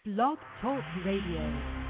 Blog Talk Radio.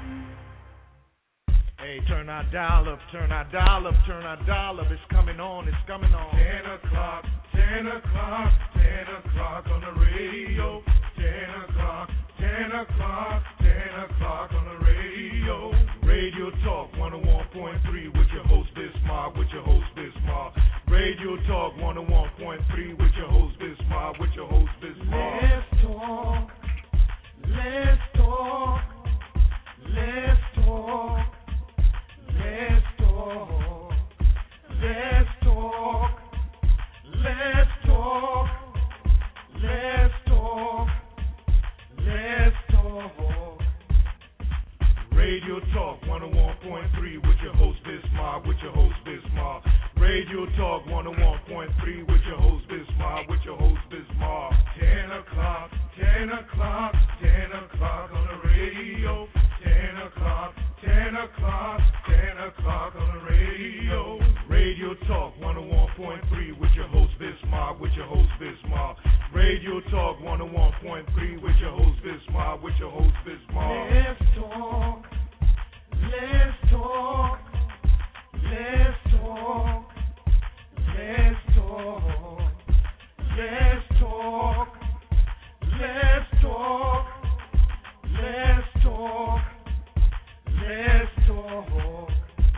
Hey, turn our dial up, turn our dial up, turn our dial up. It's coming on, it's coming on. 10 o'clock, 10 o'clock, 10 o'clock on the radio. 10 o'clock, 10 o'clock, 10 o'clock on the radio. Radio Talk 101.3 with your host Bismarck, with your host Bismarck. Radio Talk 101.3 with your host Bismarck, with your host Bismarck. Let's talk, let's talk, let's talk. Let's talk, let's talk, let's talk, let's talk, let's talk. Radio Talk 101.3 with your host Bismarck, with your host Bismarck. Radio Talk 101.3 with your host Bismarck, with your host Bismarck. 10 o'clock, 10 o'clock, 10 o'clock on the radio. 10 o'clock, 10 o'clock, 10 o'clock on the radio. Radio Talk 101.3 with your host Bismarck, with your host Bismarck. Radio Talk 101.3 with your host Bismarck, with your host Bismarck. Let's talk, let's talk, let's talk, let's talk, let's talk, let's talk, let's talk. Let's talk.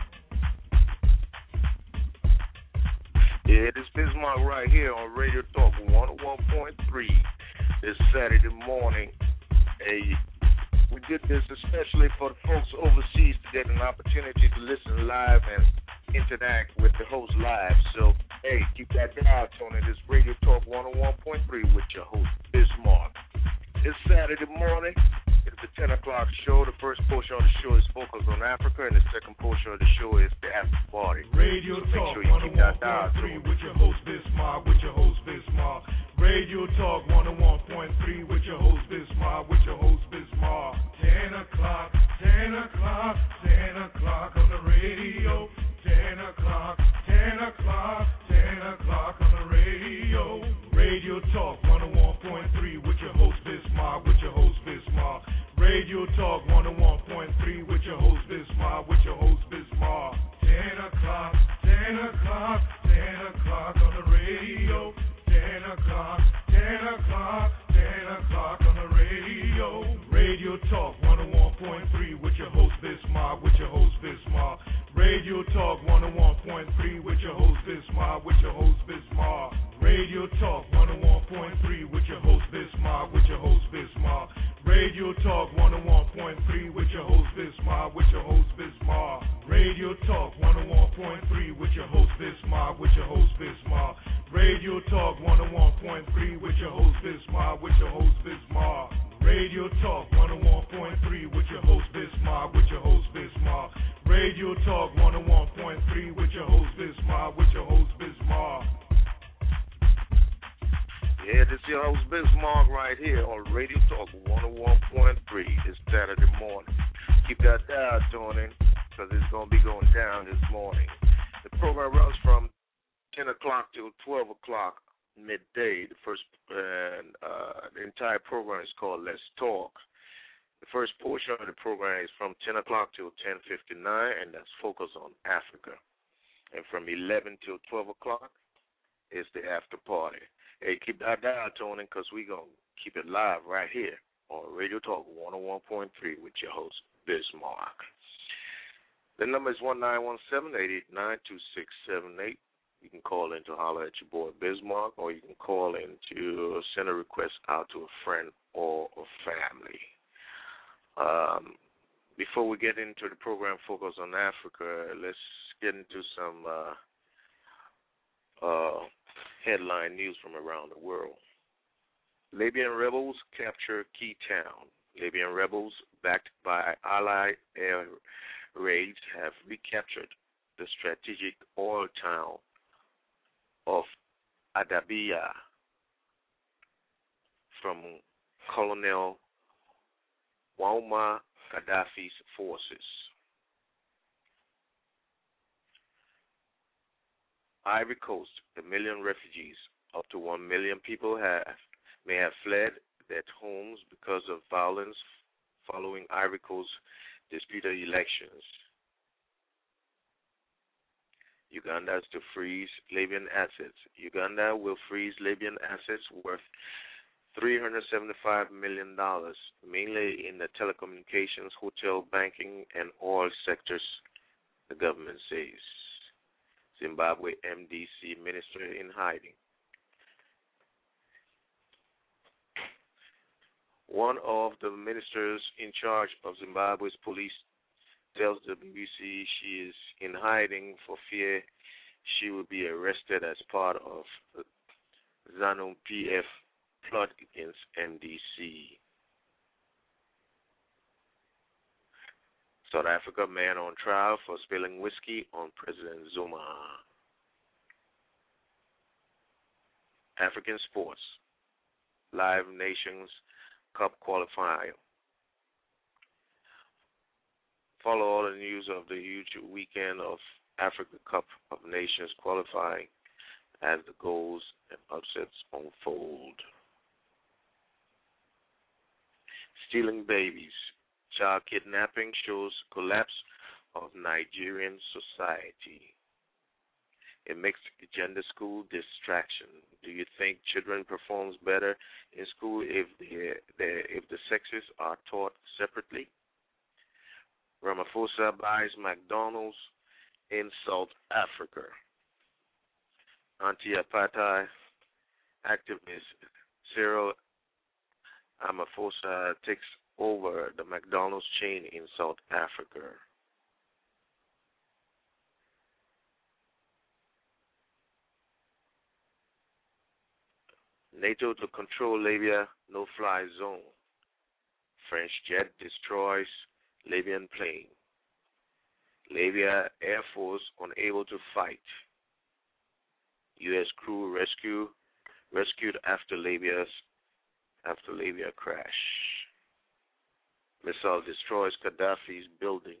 Yeah, this is Bismarck right here on Radio Talk 101.3 this Saturday morning. Hey, we did this especially for the folks overseas to get an opportunity to listen live and interact with the host live. So, hey, keep that dial on it. It's Radio Talk 101.3 with your host Bismarck. This Saturday morning, it's the 10 o'clock show. The first portion of the show is focused on Africa, and the second portion of the show is the after party. Radio Talk 101.3 with your host Bismarck, with your host Bismarck. Radio Talk 101.3 with your host Bismarck, with your host Bismarck. 10 o'clock, 10 o'clock, 10 o'clock on the radio. 10 o'clock, 10 o'clock, 10 o'clock on the radio. Radio Talk 101.3 with your host Bismarck, with your host Bismarck. Radio Talk 101.3 with your host Bismarck, with your host Bismarck. 10 o'clock, 10 o'clock, 10 o'clock on the radio. 10 o'clock, 10 o'clock, 10 o'clock on the radio. Radio Talk 101.3 with your host Bismarck, with your host Bismarck. Radio Talk 101.3 with your host Bismarck, with your host Bismarck. Radio Talk 101.3 with your host Bismarck, with your host Bismarck. Radio Talk 101.3 with your host Bismarck, with your host Bismarck. Radio Talk 101.3 with your host Bismarck, with your host Bismarck. Radio Talk 101.3 with your host Bismarck, with your host Bismarck. Radio Talk 101.3 with your host Bismarck, with your host Bismarck. Radio Talk 101.3 with your host Bismarck, with your host Bismarck. Yeah, this is your host Bismarck right here on Radio Talk 101.3 this Saturday morning. Keep that dial tuning because it's going to be going down this morning. The program runs from 10 o'clock till 12 o'clock midday. The entire program is called Let's Talk. The first portion of the program is from 10 o'clock till 10:59, and that's focused on Africa. And from 11 till 12 o'clock is the after party. Hey, keep that dial tuning because we're going to keep it live right here on Radio Talk 101.3 with your host, Bismarck. The number is 1917-889-2678. You can call in to holler at your boy Bismarck, or you can call in to send a request out to a friend or a family. Before we get into the program focused on Africa, let's get into some headline news from around the world. Libyan rebels capture key town. Libyan rebels, backed by Allied air raids, have recaptured the strategic oil town of Adabiya from Colonel Muammar Gaddafi's forces. Ivory Coast, the million refugees, up to 1 million people may have fled their homes because of violence following Ivory Coast disputed elections. Uganda is to freeze Libyan assets. Uganda will freeze Libyan assets worth $375 million, mainly in the telecommunications, hotel, banking, and oil sectors, the government says. Zimbabwe MDC minister in hiding. One of the ministers in charge of Zimbabwe's police tells the BBC she is in hiding for fear she will be arrested as part of the ZANU-PF plot against MDC. South Africa man on trial for spilling whiskey on President Zuma. African sports. Live Nations Cup qualifier. Follow all the news of the huge weekend of Africa Cup of Nations qualifying as the goals and upsets unfold. Stealing babies. Child kidnapping shows collapse of Nigerian society. A mixed gender school distraction. Do you think children performs better in school if the sexes are taught separately? Ramaphosa buys McDonald's in South Africa. Anti-apartheid activist Cyril Ramaphosa takes over the McDonald's chain in South Africa. NATO to control Libya no-fly zone. French jet destroys Libyan plane. Libya Air Force unable to fight. U.S. crew rescued after Libya crash. Missile destroys Gaddafi's building.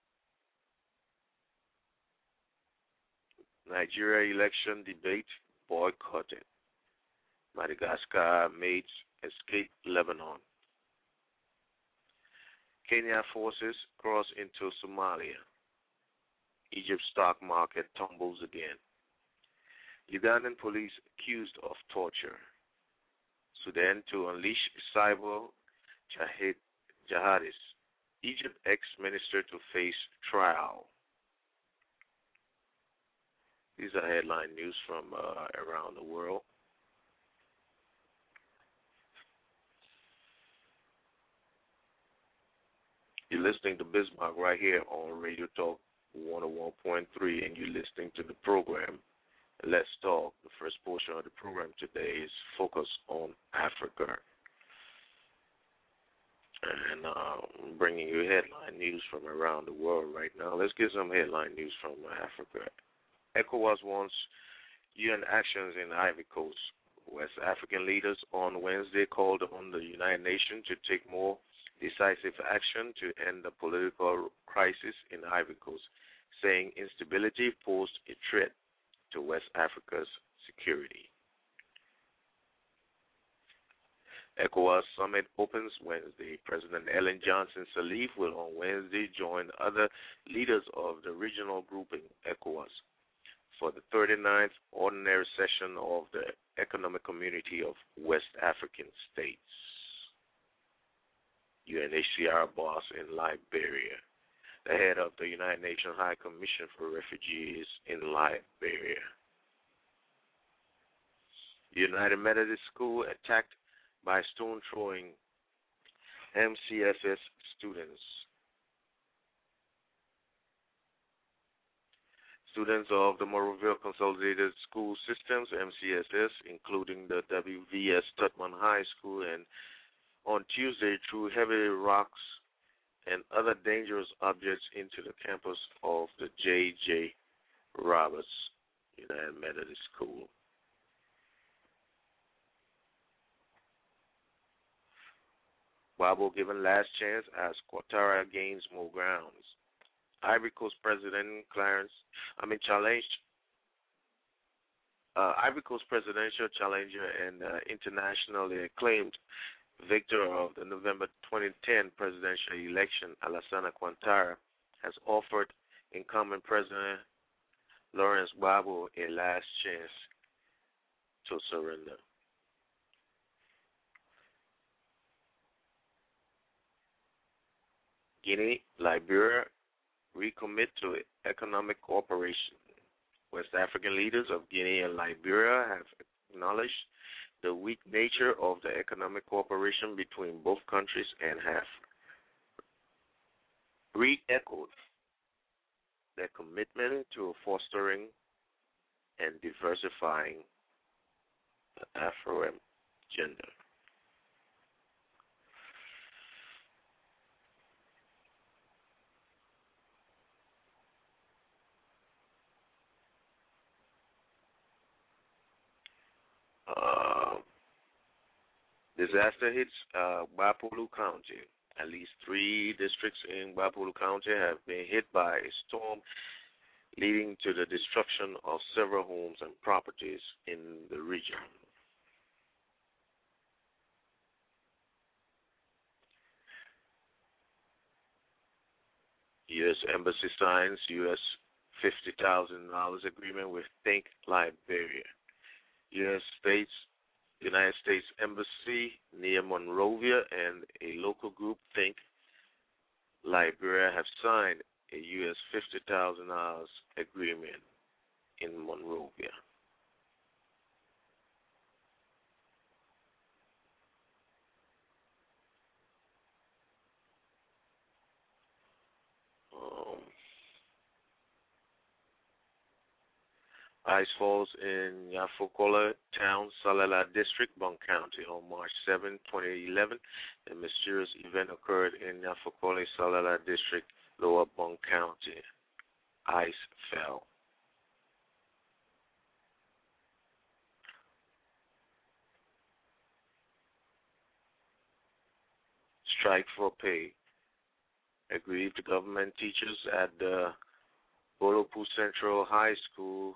Nigeria election debate boycotted. Madagascar maids escape Lebanon. Kenya forces cross into Somalia. Egypt stock market tumbles again. Ugandan police accused of torture. Sudan to unleash cyber jihadists. Egypt ex-minister to face trial. These are headline news from around the world. You're listening to Bismarck right here on Radio Talk 101.3, and you're listening to the program Let's Talk. The first portion of the program today is focused on Africa. And I'm bringing you headline news from around the world right now. Let's get some headline news from Africa. ECOWAS wants UN actions in Ivory Coast. West African leaders on Wednesday called on the United Nations to take more decisive action to end the political crisis in Ivory Coast, saying instability posed a threat to West Africa's security. ECOWAS summit opens Wednesday. President Ellen Johnson Sirleaf will on Wednesday join other leaders of the regional grouping, ECOWAS, for the 39th ordinary session of the Economic Community of West African States. UNHCR boss in Liberia. The head of the United Nations High Commission for Refugees in Liberia. United Methodist School attacked by stone-throwing MCSS students. Students of the Moroville Consolidated School Systems, MCSS, including the WVS Tutman High School, and on Tuesday threw heavy rocks and other dangerous objects into the campus of the J.J. Roberts United Methodist School. Gbagbo given last chance as Ouattara gains more grounds. Ivory Coast President Ivory Coast presidential challenger and internationally acclaimed victor of the November 2010 presidential election, Alassane Ouattara, has offered incumbent President Laurent Gbagbo a last chance to surrender. Guinea, Liberia recommit to economic cooperation. West African leaders of Guinea and Liberia have acknowledged the weak nature of the economic cooperation between both countries and have re-echoed their commitment to fostering and diversifying the Afro agenda. Disaster hits Bapulu County. At least 3 districts in Bapulu County have been hit by a storm, leading to the destruction of several homes and properties in the region. U.S. Embassy signs U.S. $50,000 agreement with Think Liberia. United States Embassy near Monrovia and a local group Think Liberia have signed a U.S. $50,000 agreement in Monrovia. Ice falls in Yafokola Town, Salala District, Bong County on March 7, 2011. A mysterious event occurred in Yafokola, Salala District, Lower Bong County. Ice fell. Strike for pay. Aggrieved government teachers at the Bolopu Central High School,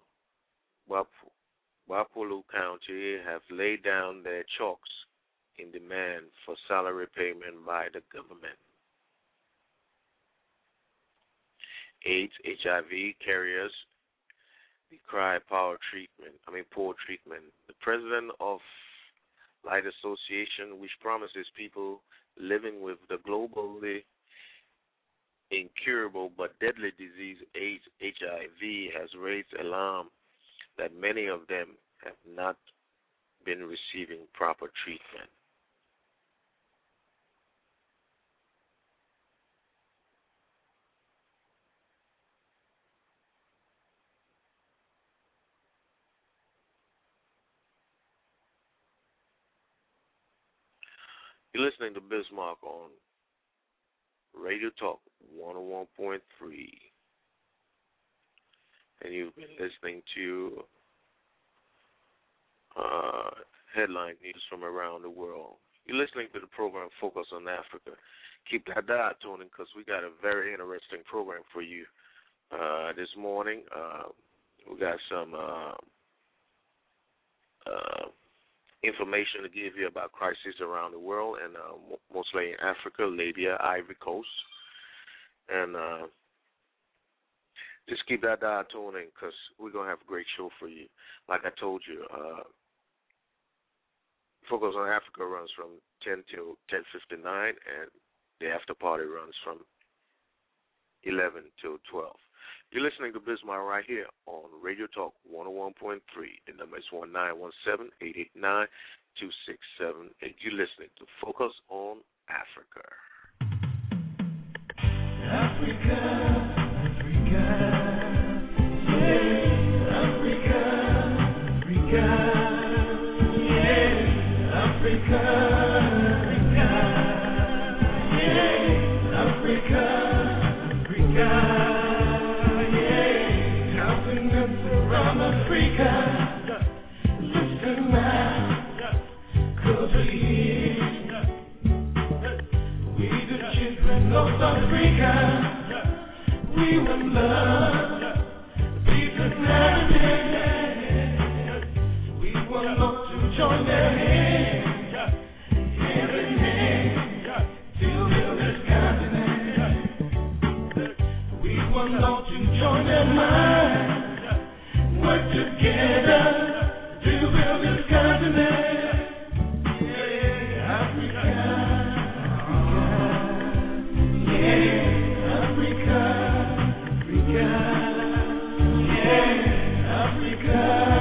Bapulu County, have laid down their chalks in demand for salary payment by the government. AIDS, HIV carriers decry poor treatment. The president of Light Association, which promises people living with the globally incurable but deadly disease AIDS, HIV, has raised alarm that many of them have not been receiving proper treatment. You're listening to Bismarck on Radio Talk 101.3. And you've been listening to headline news from around the world. You're listening to the program Focus on Africa. Keep that dial tuning because we got a very interesting program for you this morning. We got some information to give you about crises around the world, and mostly in Africa, Libya, Ivory Coast. And just keep that dial tuning because we're going to have a great show for you. Like I told you, Focus on Africa runs from 10 till 10:59, and the after party runs from 11 till 12. You're listening to Bismarck right here on Radio Talk 101.3. The number is 1917-889-2678. You're listening to Focus on Africa. Africa, yeah, Africa, yeah, Africa, yeah, Africa, yeah, continents around Africa. Listen now, 'cause we the children of Africa. We will love, peace and happiness. We will love to join their hands, hand in join their minds. Work together to build this continent. Yeah, Africa. Yeah, Africa. Africa. Yeah, Africa.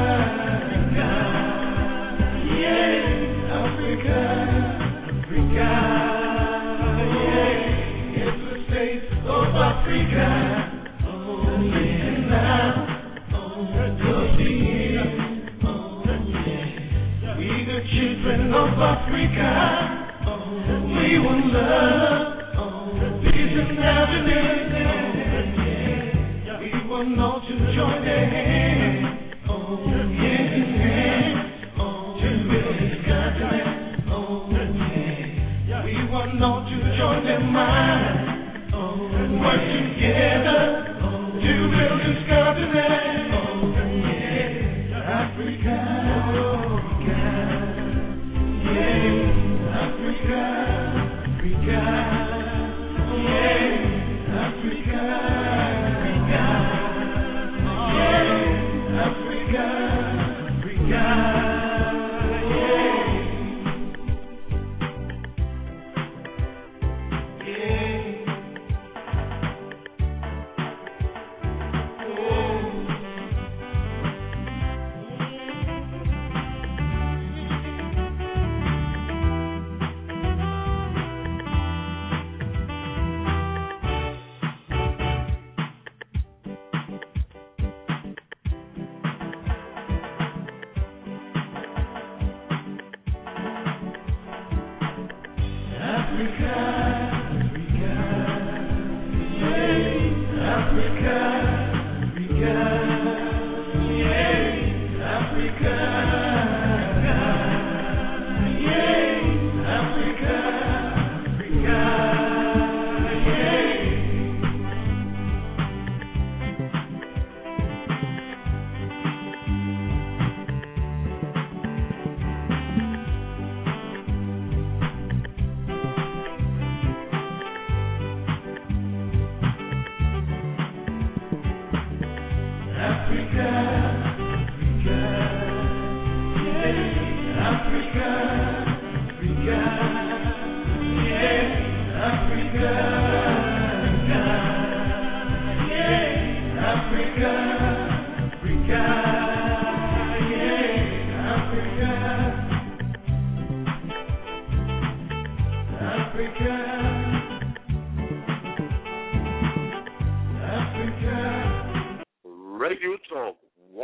Yeah, Africa. Africa. Yeah, it's the states of Africa. Children of Africa, we want love, peace and happiness. We want all to join their hands, hand in hand, to build this continent. We want all to join their minds, work together to build this continent. Africa. Africa, Africa, yeah, Africa, Africa, yeah, Africa, Africa, Radio Talk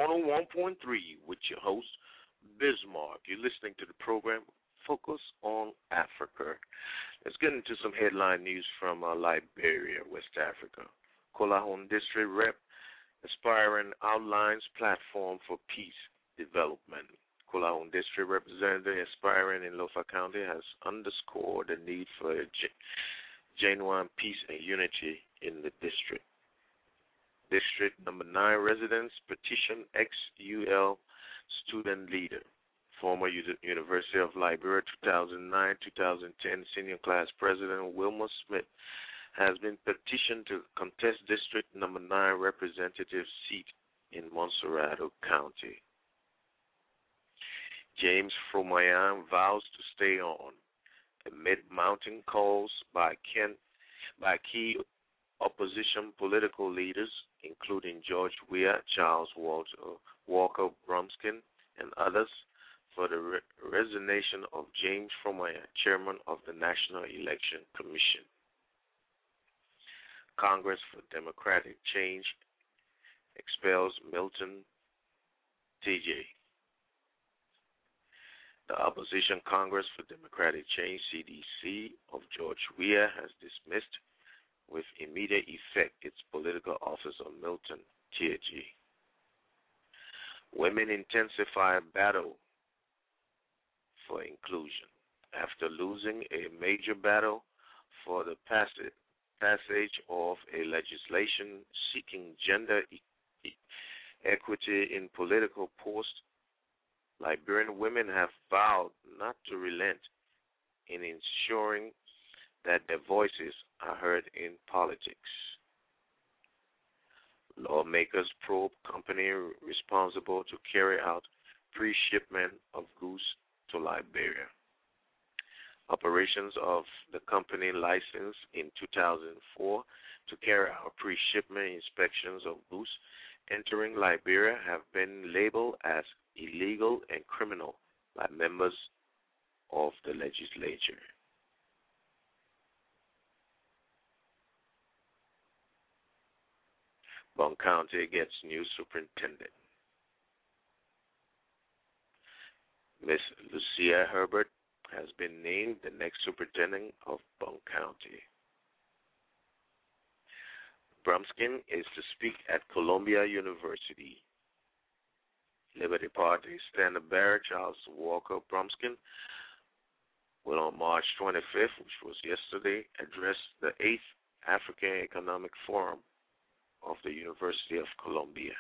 101.3 with your host, Bismarck. You're listening to the program Focus on Africa. Let's get into some headline news from Liberia, West Africa. Kolahon District Rep aspiring outlines platform for peace development. Kolahon District Representative aspiring in Lofa County has underscored the need for genuine peace and unity in the district. District number 9 residents petition ex-UL student leader, former University of Liberia 2009-2010 senior class president Wilma Smith has been petitioned to contest District number 9 representative seat in Montserrado County. James Fromayan vows to stay on amid mounting calls by key opposition political leaders, including George Weah, Charles Walker Bromskin, and others, for the resignation of James Fromayan, chairman of the National Election Commission. Congress for Democratic Change expels Milton TJ. The Opposition Congress for Democratic Change, CDC, of George Weah has dismissed with immediate effect its political officer Milton TJ. Women intensify battle for inclusion. After losing a major battle for the passage of a legislation seeking gender equity in political posts, Liberian women have vowed not to relent in ensuring that their voices are heard in politics. Lawmakers probe company responsible to carry out pre-shipment of goods to Liberia. Operations of the company licensed in 2004 to carry out pre-shipment inspections of goods entering Liberia have been labeled as illegal and criminal by members of the legislature. Bong County gets new superintendent. Miss Lucia Herbert has been named the next superintendent of Bong County. Brumskin is to speak at Columbia University. Liberty Party standard-bearer Charles Walker Brumskin will on March 25th, which was yesterday, address the 8th African Economic Forum of the University of Columbia.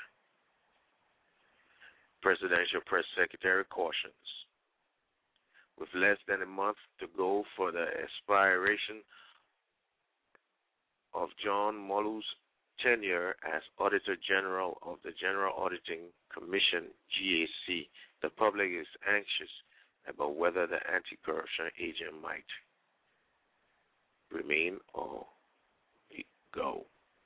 Presidential Press Secretary cautions. With less than a month to go for the expiration of John Molu's tenure as Auditor General of the General Auditing Commission, GAC, the public is anxious about whether the anti-corruption agent might remain or go.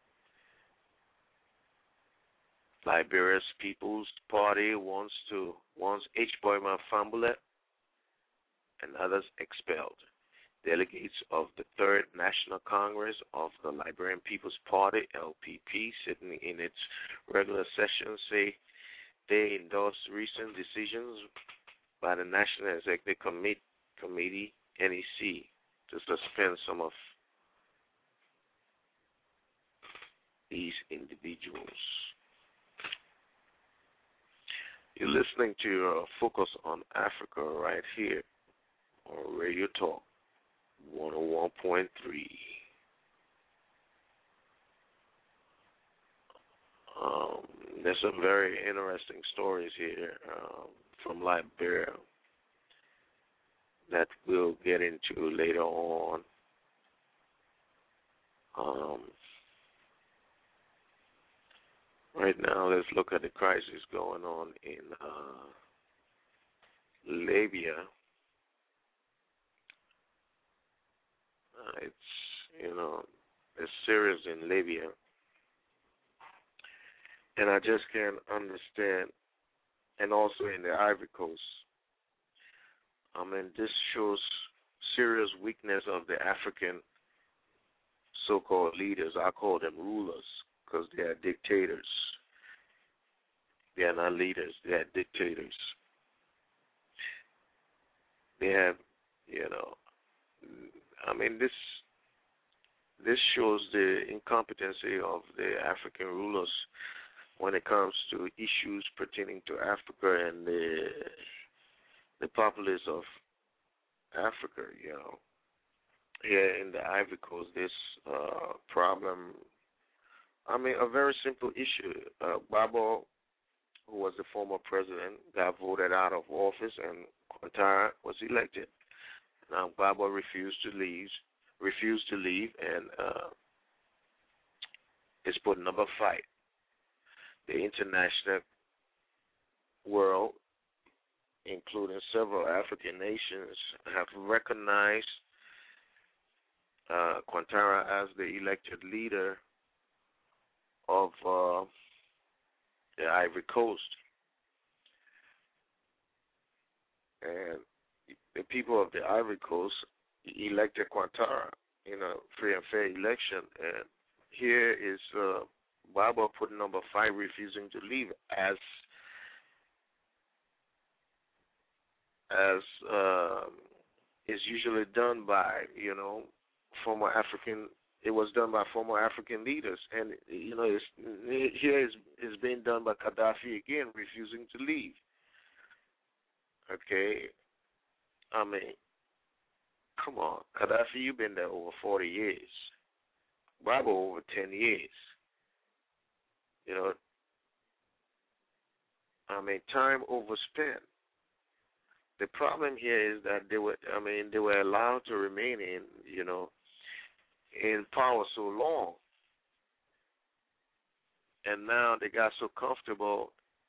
Liberia's People's Party wants H. Boyman Fambulet and others expelled. Delegates of the Third National Congress of the Liberian People's Party, LPP, sitting in its regular session, say they endorse recent decisions by the National Executive Committee, NEC, to suspend some of these individuals. You're listening to Focus on Africa right here on Radio Talk 101.3. There's some very interesting stories here from Liberia that we'll get into later on. Right now, let's look at the crisis going on in Libya. It's serious in Libya. And I just can't understand, and also in the Ivory Coast. This shows serious weakness of the African so-called leaders. I call them rulers because they are dictators. They are not leaders, they are dictators. They have, this shows the incompetency of the African rulers when it comes to issues pertaining to Africa and the populace of Africa, Here in the Ivory Coast, this problem, a very simple issue. Gbagbo, who was the former president, got voted out of office, and Ouattara was elected. Now Gbagbo refused to leave, and is putting up a fight. The international world, including several African nations, have recognized Ouattara as the elected leader of the Ivory Coast. And the people of the Ivory Coast elected Ouattara in a free and fair election. And here is Gbagbo putting number 5, refusing to leave, as is usually done by, former African. It was done by former African leaders, and here is being done by Gaddafi again, refusing to leave. Okay, come on, Gaddafi, you've been there over 40 years. Gbagbo over 10 years. Time overspent. The problem here is that they were allowed to remain in power so long. and now they got so comfortable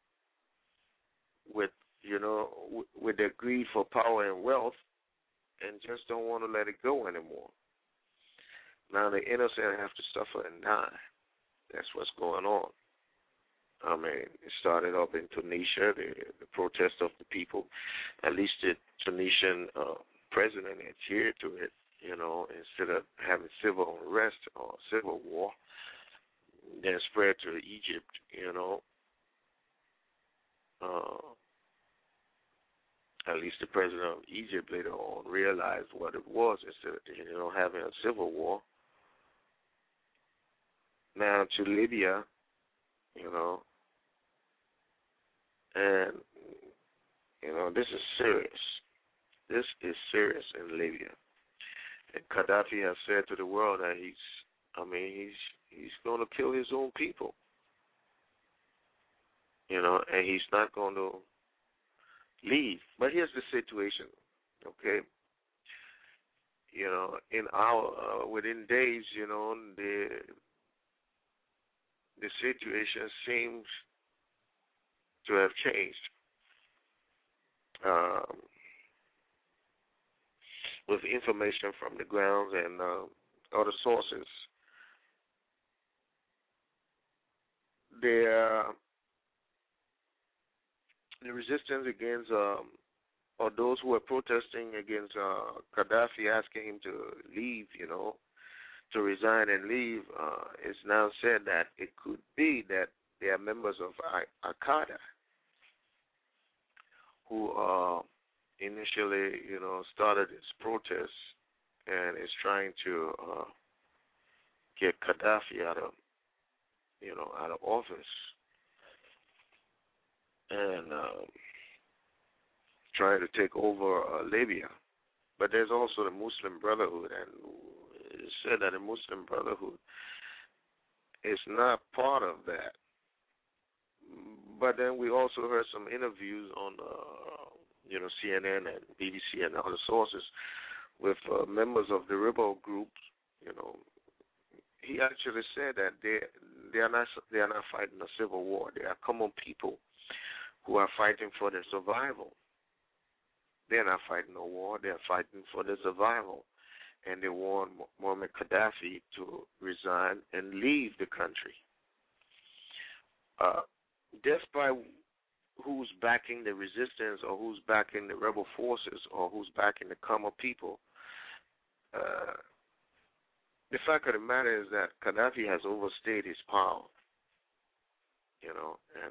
with, with their greed for power and wealth, and just don't want to let it go anymore. Now the innocent have to suffer and die. That's what's going on. I mean, it started up in Tunisia, the protest of the people. At least the Tunisian president adhered to it, instead of having civil unrest or civil war, then spread to Egypt, At least the president of Egypt later on realized what it was instead of, having a civil war. Now to Libya, and, this is serious. This is serious in Libya. And Gaddafi has said to the world that he's going to kill his own people. And he's not going to leave. But here's the situation, okay? Within days, the situation seems to have changed. With information from the grounds and other sources, the resistance against, or those who are protesting against Gaddafi, asking him to leave, to resign and leave, it's now said that it could be that they are members of Al-Qaeda who initially, started this protest and is trying to get Gaddafi out of office, and trying to take over Libya. But there's also the Muslim Brotherhood, and it's said that the Muslim Brotherhood is not part of that. But then we also heard some interviews on, CNN and BBC and other sources with members of the rebel groups. He actually said that they are not fighting a civil war. They are common people who are fighting for their survival. They're not fighting a war. They're fighting for their survival. And they want Muammar Gaddafi to resign and leave the country. Despite who's backing the resistance or who's backing the rebel forces or who's backing the common people, the fact of the matter is that Gaddafi has overstayed his power, and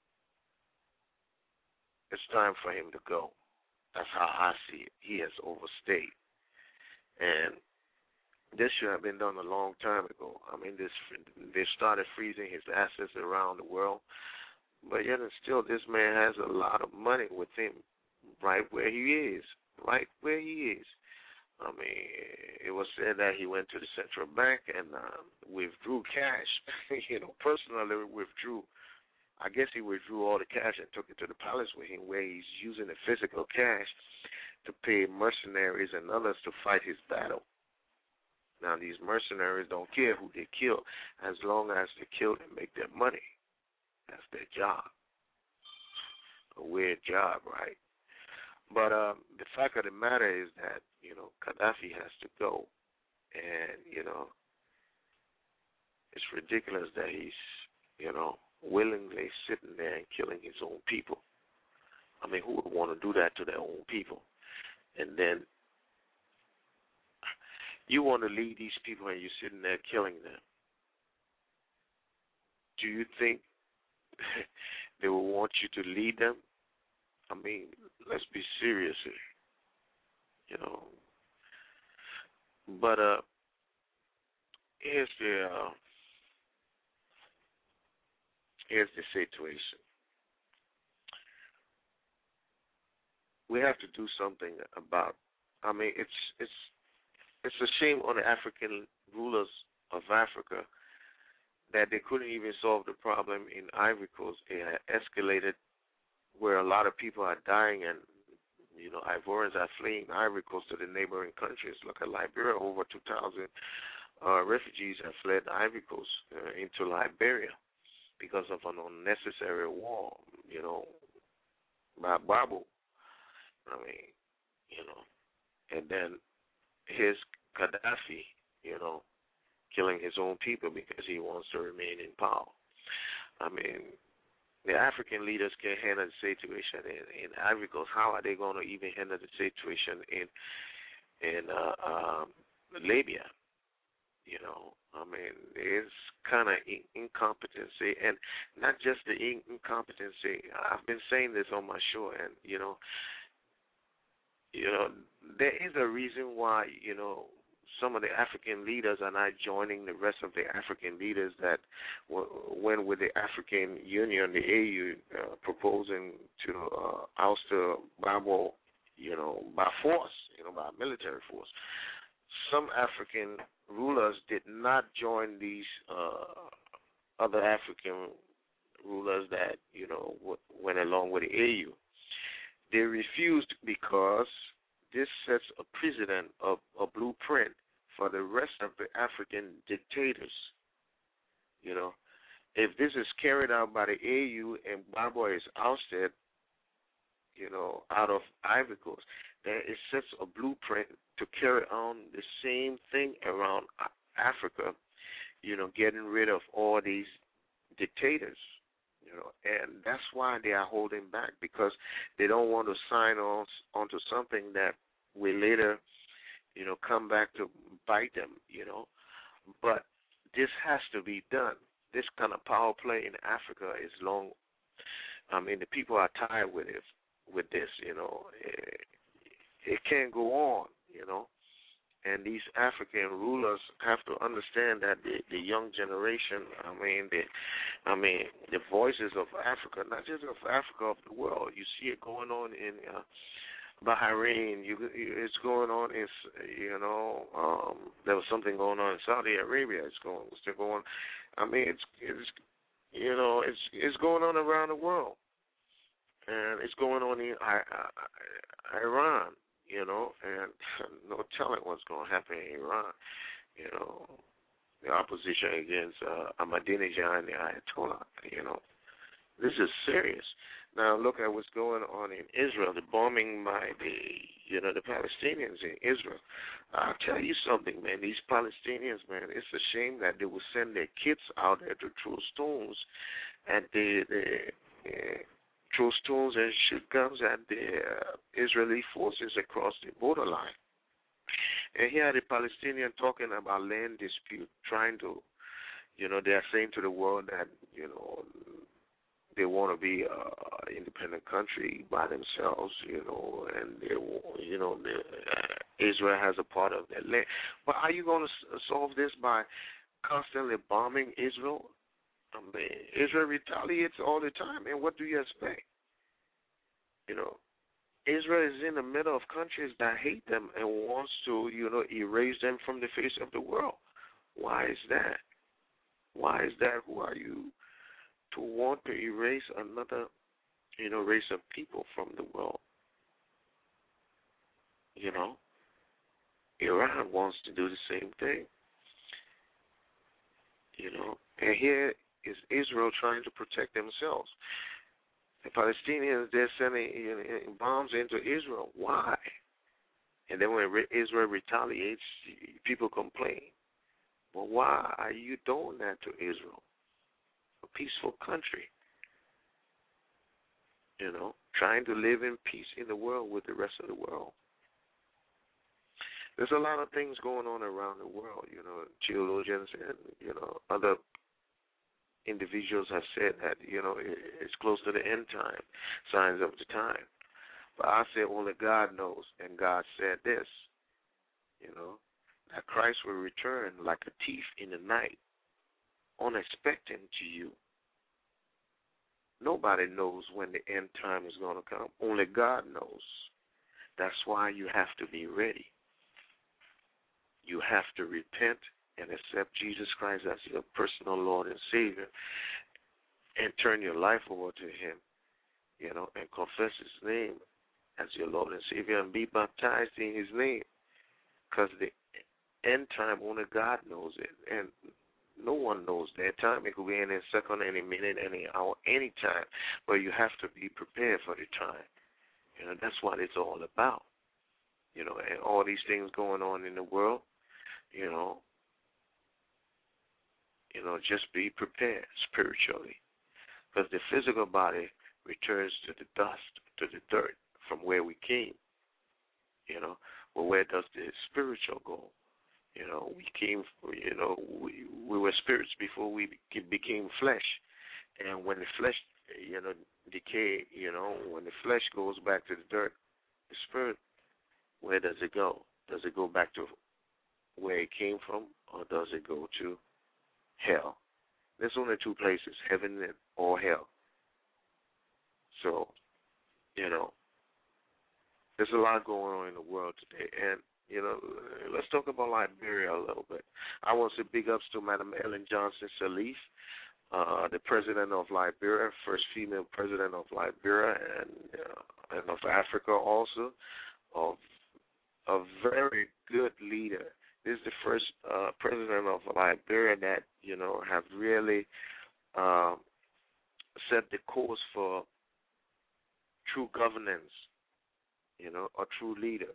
it's time for him to go. That's how I see it. He has overstayed. And this should have been done a long time ago. I mean, they started freezing his assets around the world. But yet and still, this man has a lot of money with him right where he is. Right where he is. I mean, it was said that he went to the central bank and withdrew cash. Personally withdrew. I guess he withdrew all the cash and took it to the palace with him, where he's using the physical cash to pay mercenaries and others to fight his battle. Now, these mercenaries don't care who they kill, as long as they kill and make their money. That's their job. A weird job, right? But the fact of the matter is that, Gaddafi has to go. And, it's ridiculous that he's, willingly sitting there and killing his own people. I mean, who would want to do that to their own people? And then you want to lead these people and you're sitting there killing them. Do you think they will want you to lead them? I mean, let's be serious here, But here's the situation. We have to do something about. I mean, it's a shame on the African rulers of Africa that they couldn't even solve the problem in Ivory Coast. It had escalated where a lot of people are dying, and Ivorians are fleeing Ivory Coast to the neighboring countries. Look at Liberia. Over 2,000 refugees have fled Ivory Coast into Liberia. because of an unnecessary war, by Babu. And then here's Gaddafi, killing his own people because he wants to remain in power. The African leaders can handle the situation in Ivory Coast. How are they going to even handle the situation in Libya? It's kind of incompetency, and not just the incompetency. I've been saying this on my show, and there is a reason why some of the African leaders are not joining the rest of the African leaders that went with the African Union, the AU, proposing to ouster Gbagbo, by force, by military force. Some African rulers did not join these other African rulers that, went along with the AU. They refused because this sets a precedent of a blueprint for the rest of the African dictators. If this is carried out by the AU and Gbagbo is ousted, out of Ivory Coast, then it sets a blueprint to carry on the same thing around Africa, getting rid of all these dictators, and that's why they are holding back, because they don't want to sign on onto something that will later, come back to bite them, But this has to be done. This kind of power play in Africa is long. The people are tired with it. With this, it can't go on, and these African rulers have to understand that the young generation, the voices of Africa, not just of Africa, of the world. You see it going on in Bahrain. It's going on in, there was something going on in Saudi Arabia. It's still going. It's going on around the world. And it's going on in Iran, and no telling what's going to happen in Iran, the opposition against Ahmadinejad and the Ayatollah, This is serious. Now look at what's going on in Israel, the bombing by the Palestinians in Israel. I'll tell you something, man, these Palestinians, man, it's a shame that they will send their kids out there to throw stones at throw stones and shoot guns at the Israeli forces across the borderline. And here the Palestinians talking about land dispute, trying to, they are saying to the world that, they want to be an independent country by themselves, and Israel has a part of that land. But are you going to solve this by constantly bombing Israel? Israel retaliates all the time, and what do you expect? Israel is in the middle of countries that hate them and wants to, erase them from the face of the world. Why is that? Why is that? Who are you to want to erase another, race of people from the world? Iran wants to do the same thing. And here is Israel trying to protect themselves. The Palestinians, they're sending bombs into Israel. Why? And then when Israel retaliates, people complain. Well, why are you doing that to Israel? A peaceful country. Trying to live in peace in the world with the rest of the world. There's a lot of things going on around the world, theologians and, other individuals have said that, it's close to the end time, signs of the time. But I say only God knows, and God said this, that Christ will return like a thief in the night, unexpected to you. Nobody knows when the end time is going to come. Only God knows. That's why you have to be ready. You have to repent and accept Jesus Christ as your personal Lord and Savior, and turn your life over to Him, and confess His name as your Lord and Savior, and be baptized in His name, because the end time, only God knows it, and No one knows their time. It could be any second, any minute, any hour, any time. But you have to be prepared for the time. That's what it's all about. And all these things going on in the world, just be prepared spiritually. Because the physical body returns to the dust, to the dirt from where we came. But where does the spiritual go? We came, we were spirits before we became flesh. And when the flesh, decay, when the flesh goes back to the dirt, the spirit, where does it go? Does it go back to where it came from, or does it go to hell? There's only two places, heaven or hell. So, there's a lot going on in the world today. And, let's talk about Liberia a little bit. I want to say big ups to Madam Ellen Johnson Sirleaf, the president of Liberia, first female president of Liberia and of Africa also, of a very good leader. This is the first president of Liberia that, have really set the course for true governance, a true leader.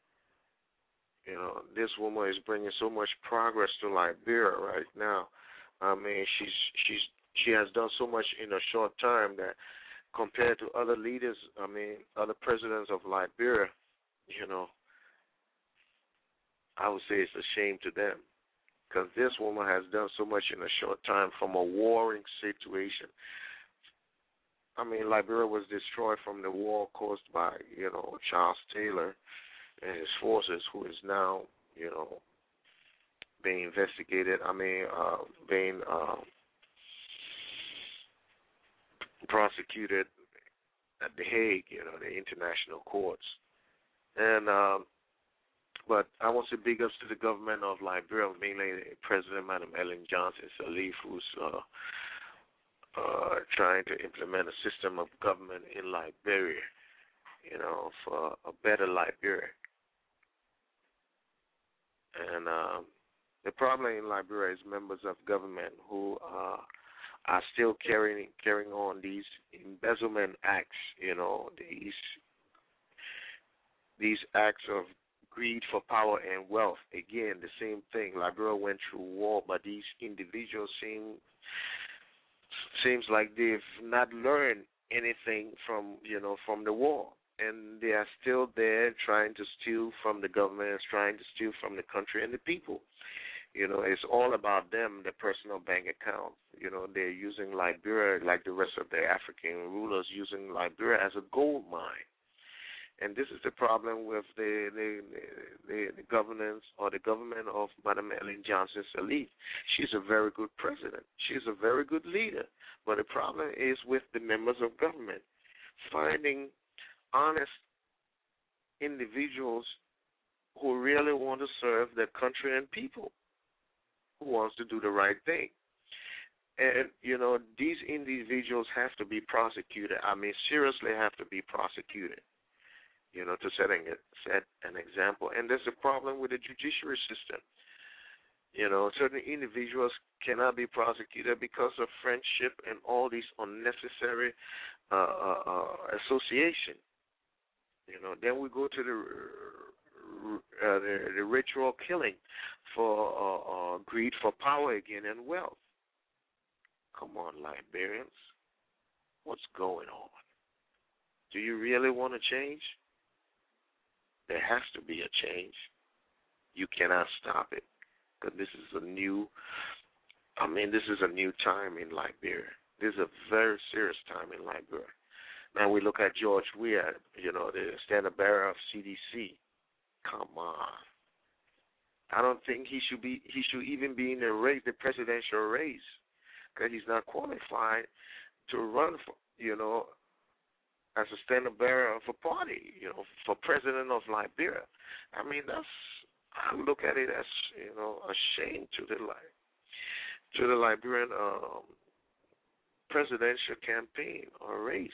This woman is bringing so much progress to Liberia right now. I mean, she has done so much in a short time that compared to other leaders, other presidents of Liberia, I would say it's a shame to them, because this woman has done so much in a short time from a warring situation. Liberia was destroyed from the war caused by, Charles Taylor and his forces, who is now, being investigated. Being prosecuted at The Hague, the international courts. And but I want to say big ups to the government of Liberia, mainly President Madam Ellen Johnson Sirleaf, who's trying to implement a system of government in Liberia, for a better Liberia. And the problem in Liberia is members of government who are still carrying on these embezzlement acts, these acts of greed for power and wealth. Again, the same thing. Liberia went through war, but these individuals seems like they've not learned anything from the war, and they are still there trying to steal from the government, trying to steal from the country and the people. It's all about them, their personal bank accounts. They're using Liberia, like the rest of the African rulers, using Liberia as a gold mine. And this is the problem with the governance or the government of Madam Ellen Johnson Sirleaf. She's a very good president. She's a very good leader. But the problem is with the members of government, finding honest individuals who really want to serve their country and people, who wants to do the right thing. And, these individuals have to be prosecuted. Seriously have to be prosecuted. To set an example. And there's a problem with the judiciary system. Certain individuals cannot be prosecuted because of friendship and all these unnecessary association. Then we go to the ritual killing for greed for power again and wealth. Come on, Liberians. What's going on? Do you really want to change? There has to be a change. You cannot stop it, because this is a new time in Liberia. This is a very serious time in Liberia. Now we look at George Weah, the standard bearer of CDC. Come on. I don't think he should even be in the presidential race, because he's not qualified to run for, as a standard bearer of a party, for president of Liberia. I look at it as, a shame to the Liberian presidential campaign or race.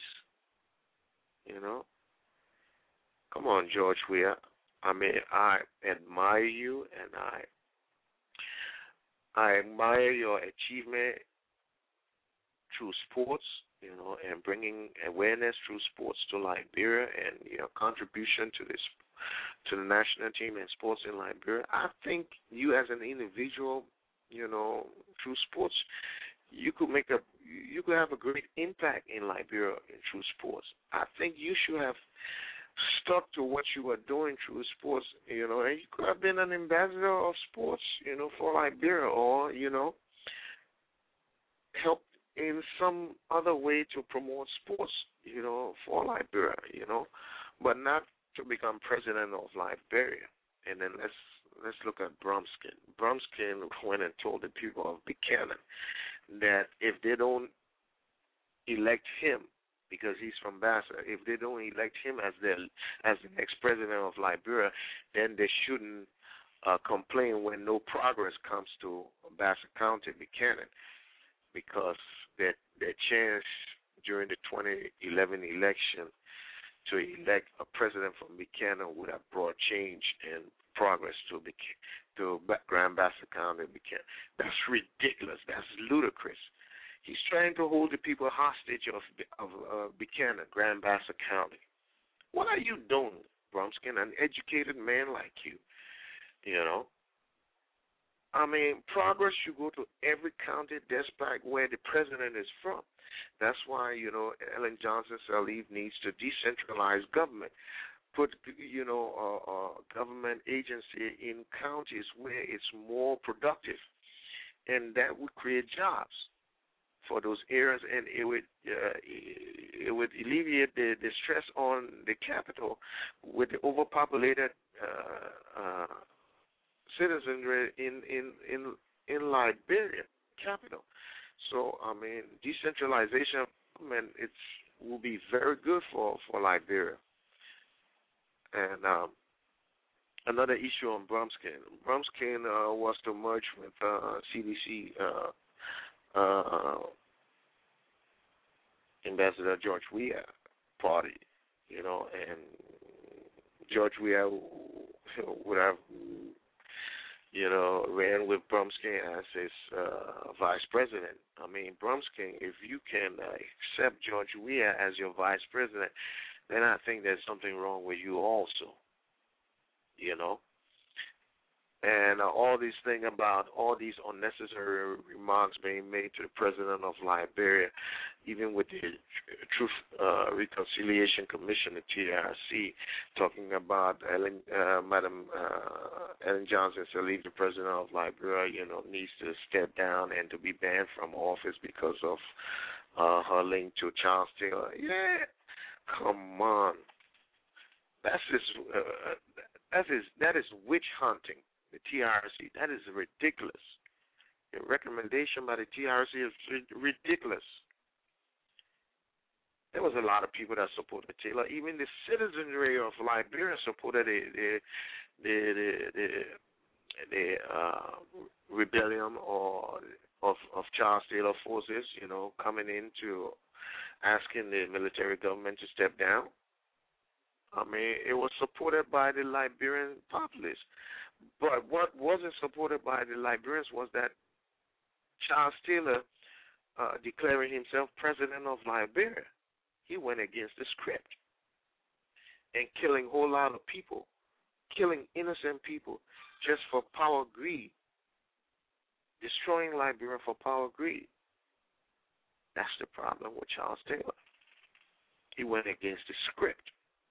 Come on, George Weah. I admire you, and I admire your achievement through sports, and bringing awareness through sports to Liberia, and your contribution to the national team and sports in Liberia. I think you as an individual, through sports, you could have a great impact in Liberia through sports. I think you should have stuck to what you were doing through sports, and you could have been an ambassador of sports, for Liberia, or, help in some other way to promote sports, for Liberia, but not to become president of Liberia. And then let's look at Bromskin. Bromskin went and told the people of Buchanan that if they don't elect him, because he's from Bassa, if they don't elect him as the next president of Liberia, then they shouldn't complain when no progress comes to Bassa County, Buchanan, because their chance during the 2011 election to elect a president from Buchanan would have brought change and progress to Grand Bassa County, Buchanan. That's ridiculous. That's ludicrous. He's trying to hold the people hostage of Buchanan, Grand Bassa County. What are you doing, Bromskin, an educated man like you? Progress should go to every county despite where the president is from. That's why, Ellen Johnson Sirleaf needs to decentralize government, put, a government agency in counties where it's more productive, and that would create jobs for those areas, and it would alleviate the stress on the capital with the overpopulated citizenry in Liberia capital. So decentralization of government will be very good for Liberia. And another issue on Bromskin. Bromskin was to merge with CDC Ambassador George Weah party, and George Weah would have, ran with Bromskin as his vice president. Bromskin, if you can accept George Weah as your vice president, then I think there's something wrong with you also, And all these things about all these unnecessary remarks being made to the president of Liberia, even with the Truth Reconciliation Commission, the TRC, talking about Madam Ellen Johnson Sirleaf, the president of Liberia, needs to step down and to be banned from office because of her link to Charles Taylor. Yeah, come on, that is witch hunting. The TRC, that is ridiculous. The recommendation by the TRC is ridiculous. There was a lot of people that supported Taylor. Even the citizenry of Liberia supported the rebellion of Charles Taylor forces, coming into asking the military government to step down. It was supported by the Liberian populace. But what wasn't supported by the Liberians was that Charles Taylor declaring himself president of Liberia. He went against the script and killing a whole lot of people, killing innocent people just for power greed, destroying Liberia for power greed. That's the problem with Charles Taylor. He went against the script.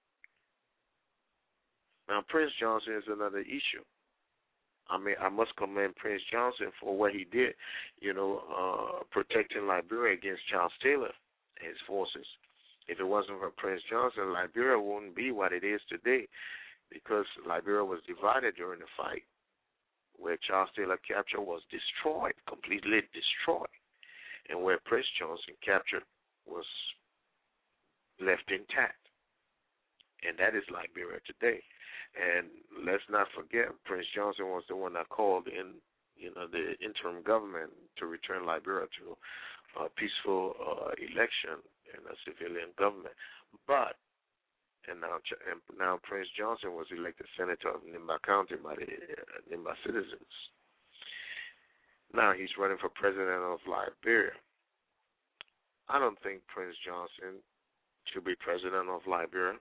Now, Prince Johnson is another issue. I must commend Prince Johnson for what he did, protecting Liberia against Charles Taylor and his forces. If it wasn't for Prince Johnson, Liberia wouldn't be what it is today, because Liberia was divided during the fight, where Charles Taylor capture was destroyed, completely destroyed, and where Prince Johnson capture was left intact. And that is Liberia today. And let's not forget, Prince Johnson was the one that called in, the interim government to return Liberia to a peaceful election and a civilian government. But, and now Prince Johnson was elected senator of Nimba County by the Nimba citizens. Now he's running for president of Liberia. I don't think Prince Johnson should be president of Liberia.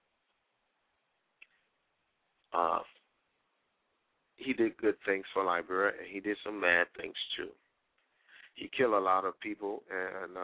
He did good things for Liberia, and he did some bad things too. He killed a lot of people, and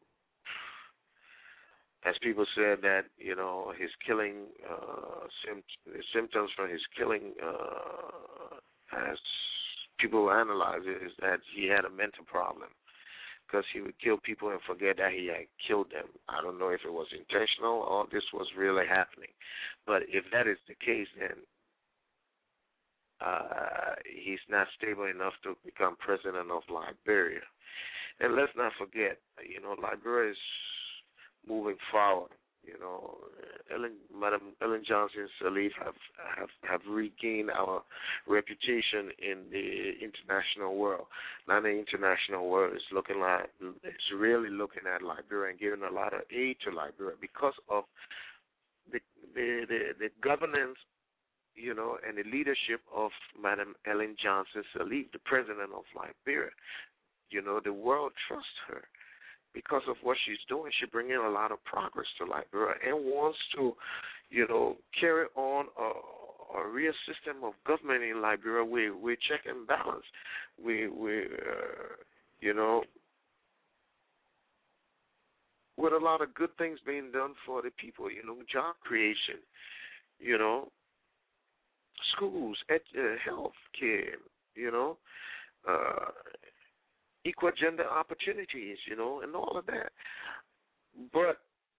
as people said that, his killing symptoms from his killing, as people analyze it, is that he had a mental problem, because he would kill people and forget that he had killed them. I don't know if it was intentional or this was really happening. But if that is the case, then he's not stable enough to become president of Liberia. And let's not forget, Liberia is moving forward. Madam Ellen Johnson Sirleaf have regained our reputation in the international world. Now the international world is really looking at Liberia and giving a lot of aid to Liberia because of the governance, and the leadership of Madam Ellen Johnson Sirleaf, the president of Liberia. The world trusts her. Because of what she's doing, she's bringing a lot of progress to Liberia and wants to, carry on a real system of government in Liberia with check and balance. With a lot of good things being done for the people, job creation, schools, health care, equal gender opportunities, and all of that. But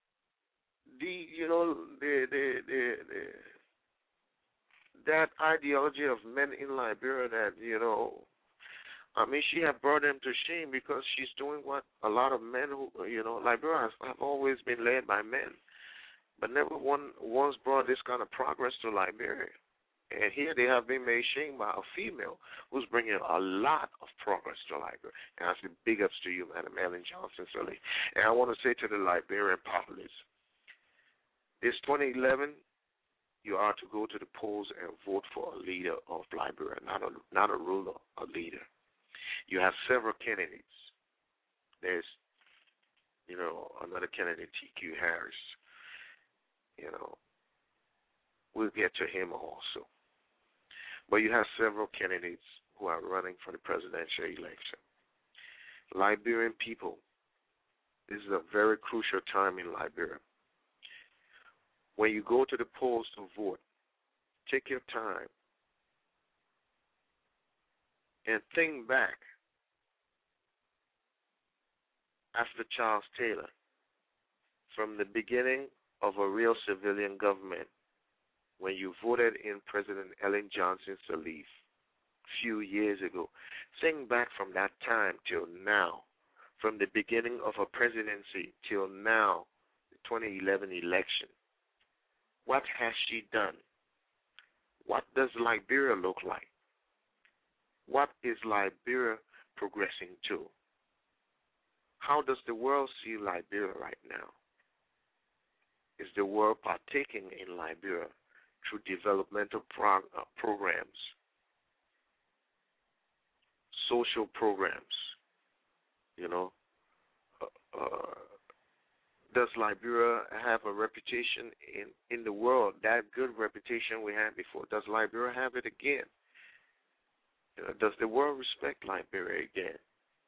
that ideology of men in Liberia that, she have brought them to shame because she's doing what a lot of men who, Liberia have always been led by men, but never once brought this kind of progress to Liberia. And here they have been made shame by a female who's bringing a lot of progress to Liberia. And I say big ups to you, Madam Ellen Johnson Sirleaf. And I want to say to the Liberian populace, this 2011, you are to go to the polls and vote for a leader of Liberia, not a ruler, a leader. You have several candidates. There's, another candidate, T.Q. Harris. We'll get to him also. But you have several candidates who are running for the presidential election. Liberian people, this is a very crucial time in Liberia. When you go to the polls to vote, take your time and think back after Charles Taylor, from the beginning of a real civilian government, when you voted in President Ellen Johnson Sirleaf a few years ago. Think back from that time till now, from the beginning of her presidency till now, the 2011 election. What has she done? What does Liberia look like? What is Liberia progressing to? How does the world see Liberia right now? Is the world partaking in Liberia through developmental programs, social programs? Does Liberia have a reputation in the world, that good reputation we had before? Does Liberia have it again? Does the world respect Liberia again?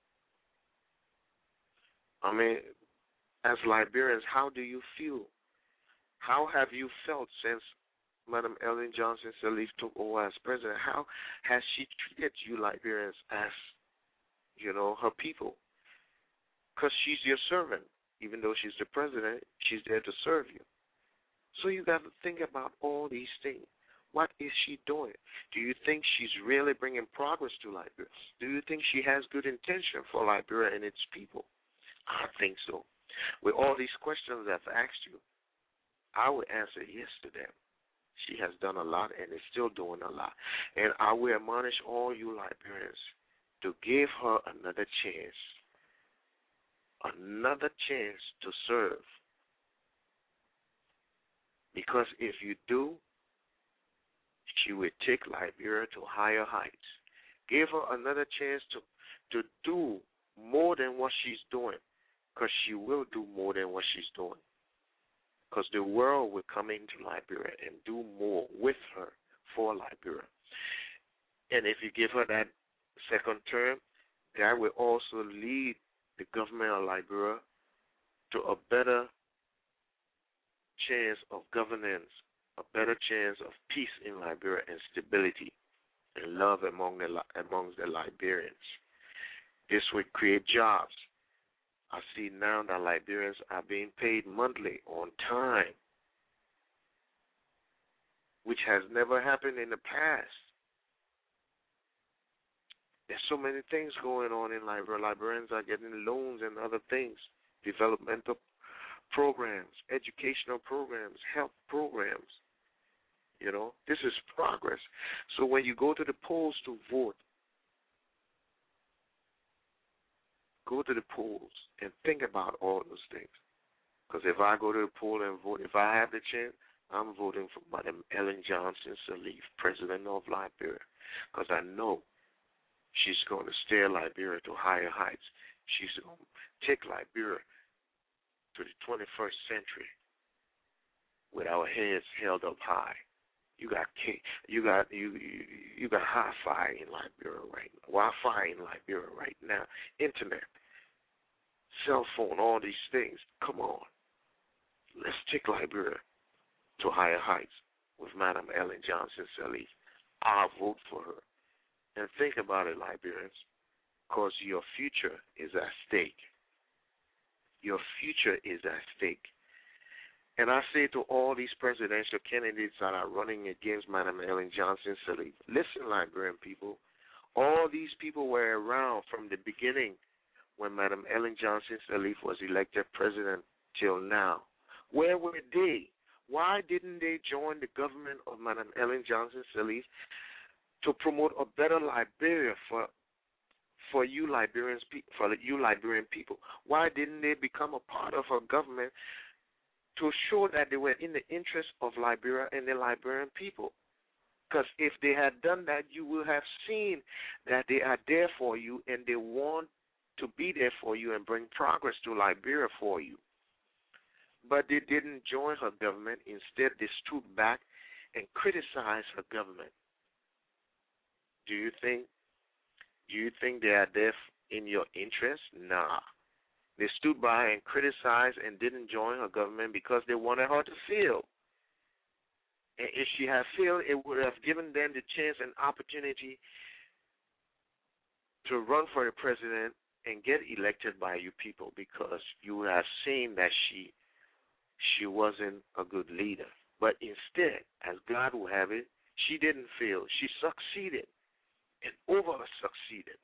As Liberians, how do you feel? How have you felt since Madam Ellen Johnson Sirleaf took over as president? How has she treated you Liberians as, her people? Because she's your servant. Even though she's the president, she's there to serve you. So you got to think about all these things. What is she doing? Do you think she's really bringing progress to Liberia? Do you think she has good intention for Liberia and its people? I think so. With all these questions I've asked you, I would answer yes to them. She has done a lot and is still doing a lot. And I will admonish all you Liberians to give her another chance to serve. Because if you do, she will take Liberia to higher heights. Give her another chance to do more than what she's doing, because she will do more than what she's doing. Because the world will come into Liberia and do more with her for Liberia. And if you give her that second term, that will also lead the government of Liberia to a better chance of governance, a better chance of peace in Liberia and stability and love amongst the Liberians. This would create jobs. I see now that Liberians are being paid monthly on time, which has never happened in the past. There's so many things going on in Liberia. Liberians are getting loans and other things, developmental programs, educational programs, health programs. You know, this is progress. So when you go to the polls to vote, go to the polls and think about all those things. Because if I go to the poll and vote, if I have the chance, I'm voting for Madam Ellen Johnson Sirleaf, President of Liberia, because I know she's going to steer Liberia to higher heights. She's going to take Liberia to the 21st century with our heads held up high. You got Hi-Fi in Liberia right now, Wi-Fi in Liberia right now, internet, cell phone, all these things. Come on, let's take Liberia to higher heights with Madam Ellen Johnson Sirleaf. I'll vote for her. And think about it, Liberians, because your future is at stake. Your future is at stake. And I say to all these presidential candidates that are running against Madam Ellen Johnson Sirleaf, listen, Liberian people, all these people were around from the beginning when Madam Ellen Johnson Sirleaf was elected president till now. Where were they? Why didn't they join the government of Madam Ellen Johnson Sirleaf to promote a better Liberia for you Liberian people? Why didn't they become a part of her government to show that they were in the interest of Liberia and the Liberian people? Because if they had done that, you will have seen that they are there for you and they want to be there for you and bring progress to Liberia for you. But they didn't join her government. Instead, they stood back and criticized her government. Do you think they are there in your interest? Nah. They stood by and criticized and didn't join her government because they wanted her to fail. And if she had failed, it would have given them the chance and opportunity to run for the president and get elected by you people, because you would have seen that she wasn't a good leader. But instead, as God will have it, she didn't fail. She succeeded and over-succeeded.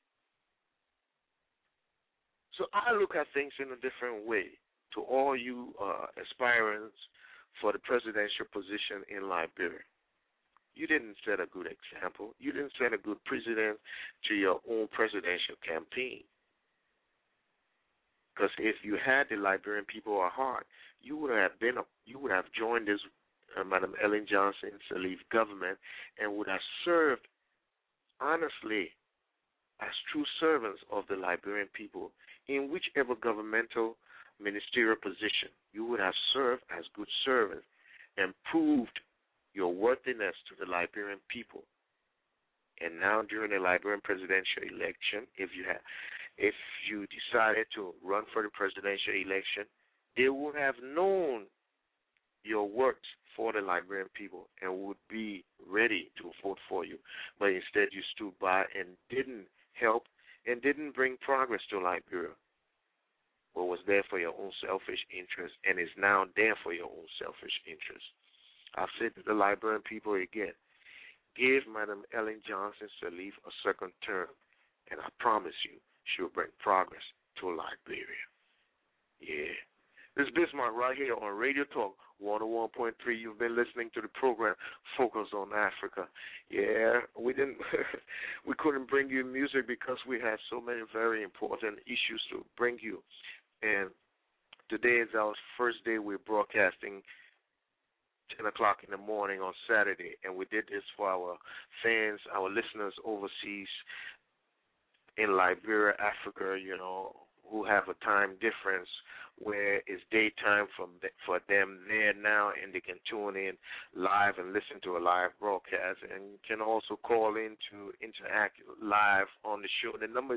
So I look at things in a different way to all you aspirants for the presidential position in Liberia. You didn't set a good example. You didn't set a good precedent to your own presidential campaign. Because if you had the Liberian people at heart, you would have joined this Madam Ellen Johnson Sirleaf government and would have served honestly as true servants of the Liberian people in whichever governmental ministerial position. You would have served as good servants and proved your worthiness to the Liberian people. And now during the Liberian presidential election, if you decided to run for the presidential election, they would have known your works for the Liberian people and would be ready to vote for you. But instead you stood by and didn't help and didn't bring progress to Liberia, but was there for your own selfish interest and is now there for your own selfish interest. I've said to the Liberian people again, give Madam Ellen Johnson Sirleaf a second term, and I promise you she'll bring progress to Liberia. Yeah. This is Bismarck right here on Radio Talk 101.3. You've been listening to the program Focus on Africa. Yeah, we couldn't bring you music because we have so many very important issues to bring you. And today is our first day we're broadcasting 10 o'clock in the morning on Saturday, and we did this for our fans, our listeners overseas, in Liberia, Africa, who have a time difference where it's daytime for them there now, and they can tune in live and listen to a live broadcast, and can also call in to interact live on the show. The number is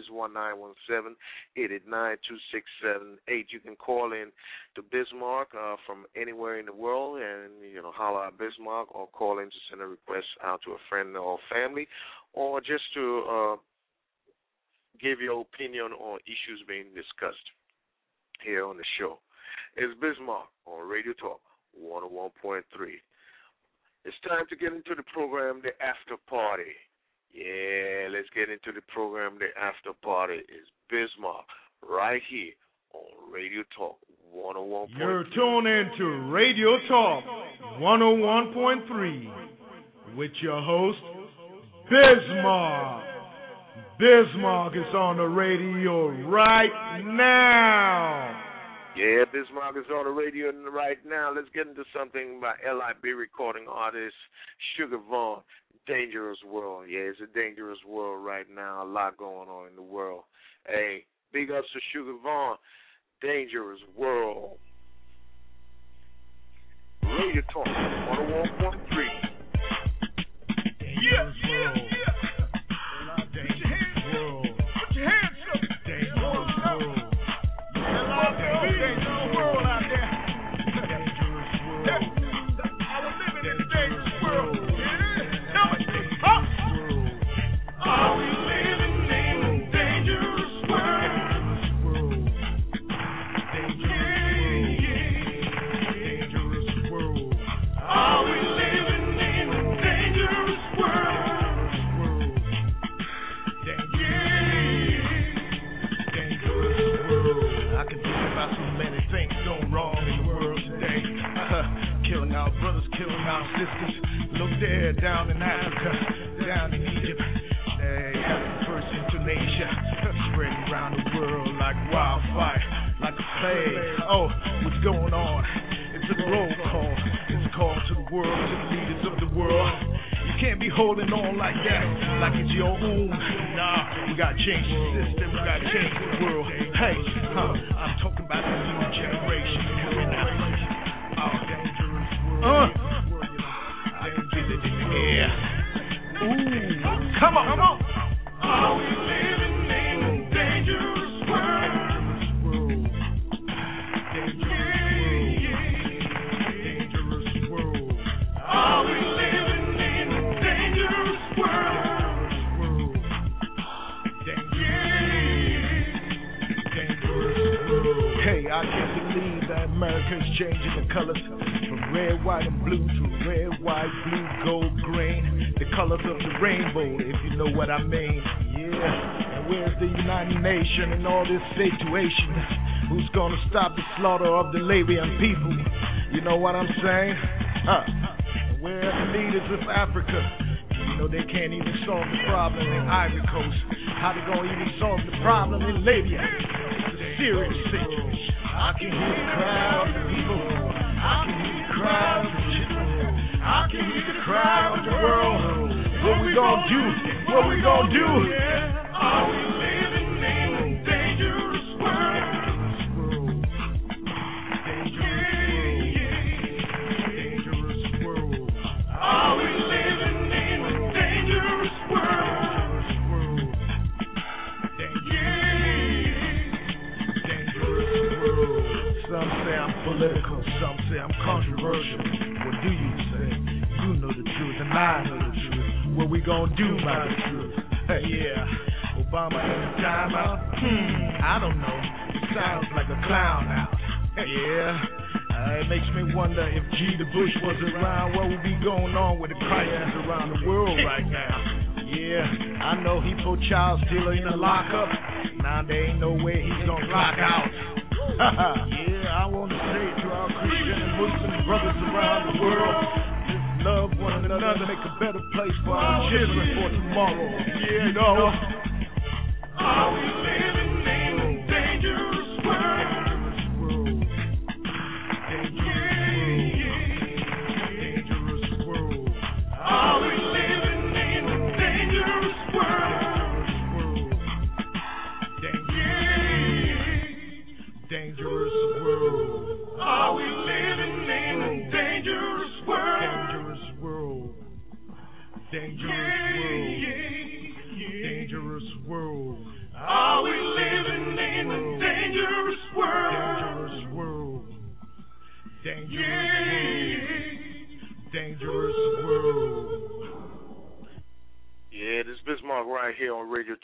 1-917-889-2678. You can call in to Bismarck from anywhere in the world and, holler at Bismarck, or call in to send a request out to a friend or family, or just to give your opinion on issues being discussed here on the show. It's Bismarck on Radio Talk 101.3. It's time to get into the program, The After Party. Yeah, let's get into the program, The After Party. It's Bismarck right here on Radio Talk 101.3. You're tuned into Radio Talk 101.3 with your host, Bismarck. Bismarck is on the radio right now. Yeah, Bismarck is on the radio right now. Let's get into something by LIB recording artist Sugar Vaughn, Dangerous World. Yeah, it's a dangerous world right now. A lot going on in the world. Hey, big ups to Sugar Vaughn, Dangerous World. Radio Talk 101.3. Yeah, yeah, yeah. Down in Africa, down in Egypt, first into Asia, spreading around the world like wildfire, like a plague. Oh, what's going on? It's a roll call. It's a call to the world, to the leaders of the world. You can't be holding on like that, like it's your own. Nah, we gotta change the system. We gotta change the world. Hey, I'm talking about the new generation coming out. Yeah. Ooh. Come on. Are we living in a dangerous world? Dangerous world. Are we living in a dangerous world? Dangerous world. Hey, I can't believe that America's changing the colors from red, white, and blue to red, white, blue, gold, green, the colors of the rainbow, if you know what I mean. Yeah, and where's the United Nations in all this situation? Who's gonna stop the slaughter of the Libyan people? You know what I'm saying? And where are the leaders of Africa? You know they can't even solve the problem in Ivory Coast. How they gonna even solve the problem in Libya? It's a serious situation. I can hear the crowd of people. I can hear the crowd of the children. I can hear the crowd of the world. What we gonna do? What we gonna do? Are we living in a dangerous world? Dangerous world. Are we living in a dangerous world? Dangerous world. Some say I'm political, some say I'm controversial. What do you say? You know the truth and I know the truth. What we gonna do about the truth? Hey, yeah, Obama in the timeout? I don't know. It sounds like a clown out. Yeah, it makes me wonder if G. the Bush was around, what would be going on with the crisis around the world right now? Yeah, I know he put child stealer in the lockup. Now there ain't no way he's gonna clock out. Yeah, I want to say to our Christian and Muslim brothers around the world, just love one another, make a better place for our children for tomorrow. Yeah, you know. Are we living in a dangerous world? Dangerous world. Are we living in a dangerous world?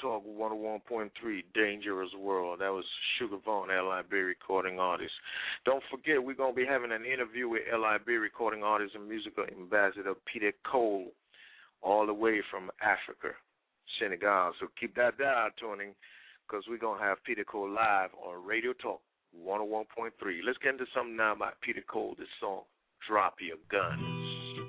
Talk 101.3, Dangerous World. That was Sugar Vaughn, L.I.B. recording artist. Don't forget, we're going to be having an interview with L.I.B. recording artist and musical ambassador Peter Cole, all the way from Africa, Senegal. So keep that dial tuning, because we're going to have Peter Cole live on Radio Talk 101.3. Let's get into something now about Peter Cole, this song, Drop Your Guns.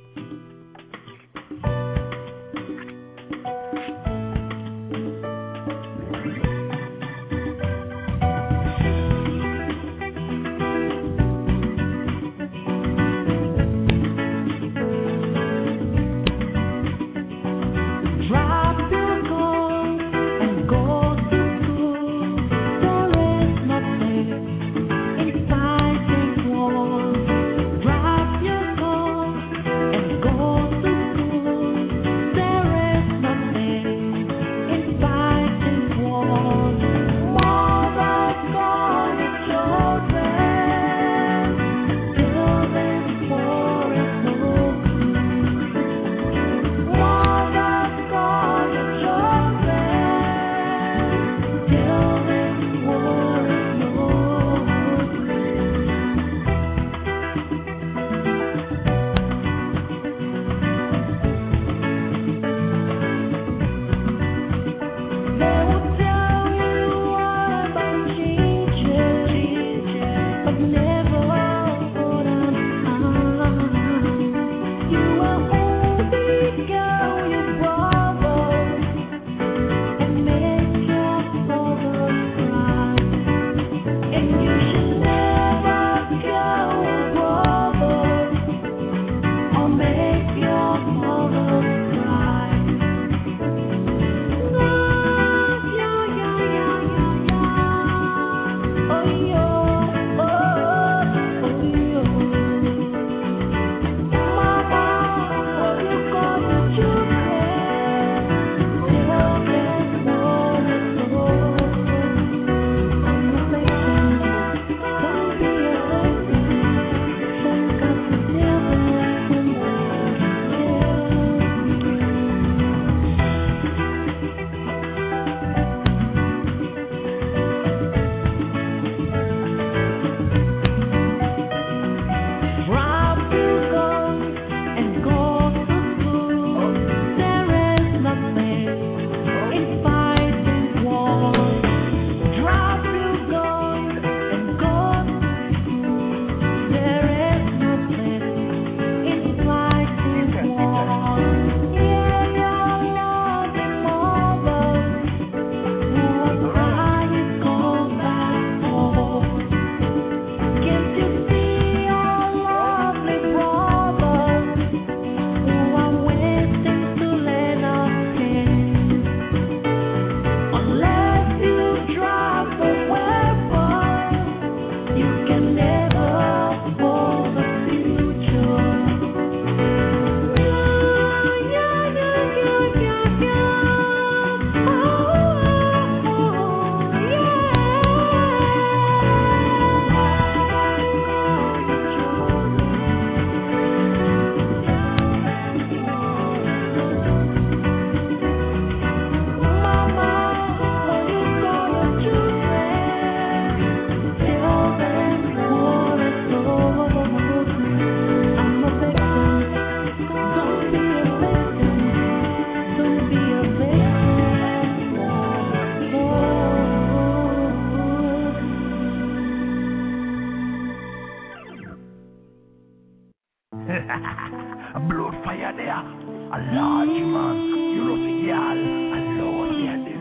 Blood fire there. A large man. You know the girl. Alone, yeah, do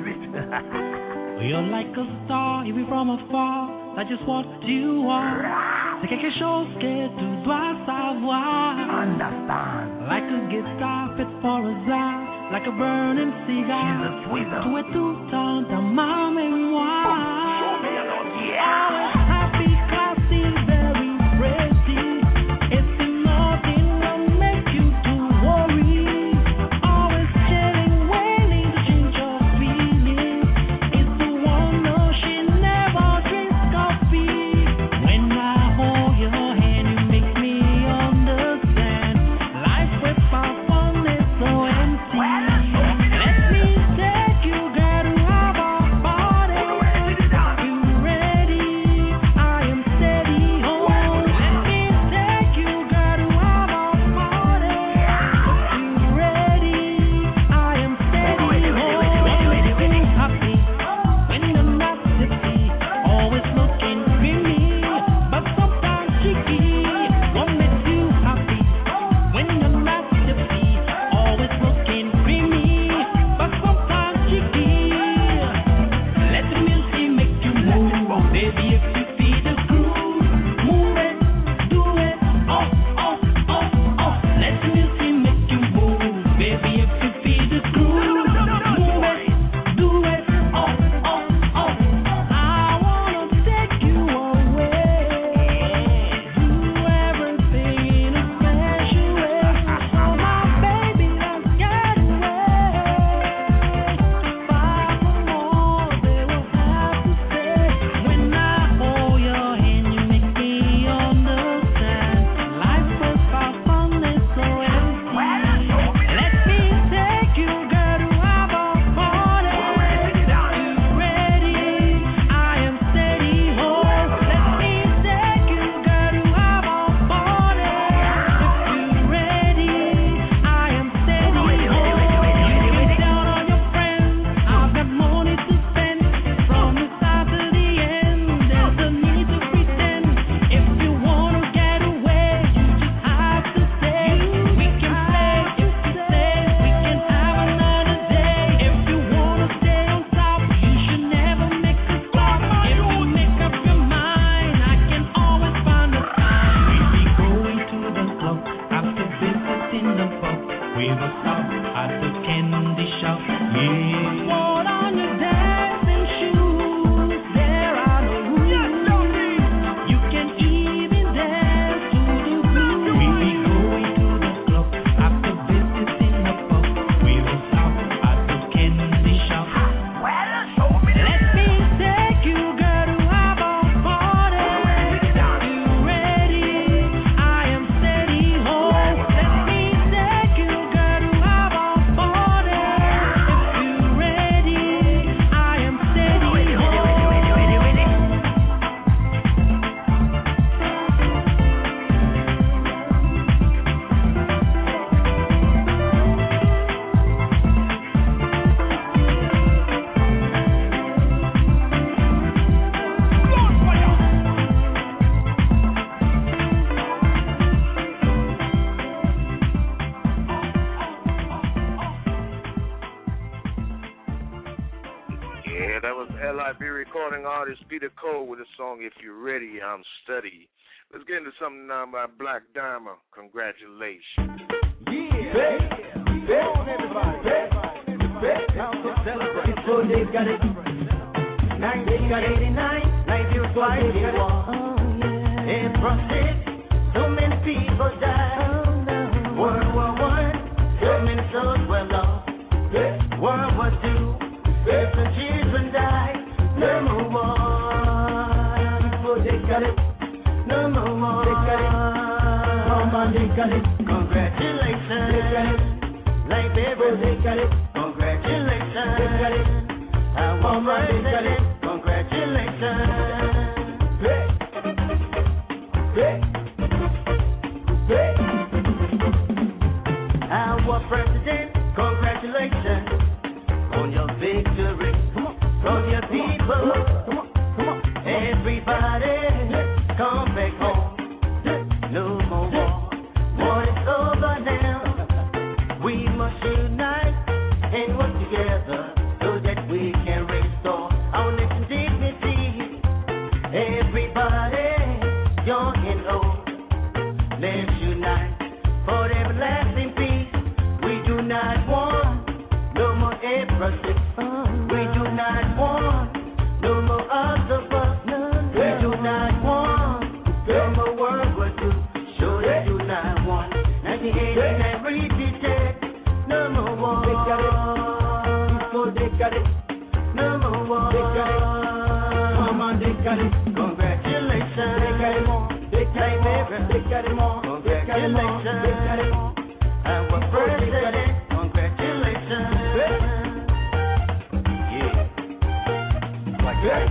it. You're like a star, you be from afar. That's just what you are. C'est quelque chose que tu dois savoir. Understand. Like a guitar fit for a czar. Like a burning cigar. Tu es tout le temps dans ma mémoire. Show me a lot, yeah. Always happy, classy, very pretty. It's nothing that make you to worry. Always chilling, waiting to change your feelings. It's the one, no, she never drinks coffee. When I hold your hand, you make me understand. Life without fun is so empty. Let me take you, girl, to recording artist Peter Cole with a song, If You're Ready, I'm Steady. Let's get into something now by Black Diamond. Congratulations. Yeah. Come on, everybody. Now to celebrate. Before they got it. 1989, 1951. In Brussels, so many people died. World War I, so many souls were lost. World War II, some children died. No more war. Before they got it. No more war. They got it. Mama, they got it. Congratulations. They got it. Like baby, they got it. Congratulations. They got it. I want my president. Congratulations. Our president, congratulations on your victory. From your people, everybody, come back home. No more war. War is over now. We must unite and work together so that we can restore our nation's dignity. Everybody, young and old, let's unite for everlasting peace. We do not want no more adversity. We do not want no more octopus. We do not want no more World War II. Sure they do not want 1989 repeated. No more war. They got it. Before they got it. No more war. They got it. Mama, they got it. Congratulations. They got it more. They got it more. They got it more. Congratulations. They got it more. Our president. Congratulations. Yeah. Like that.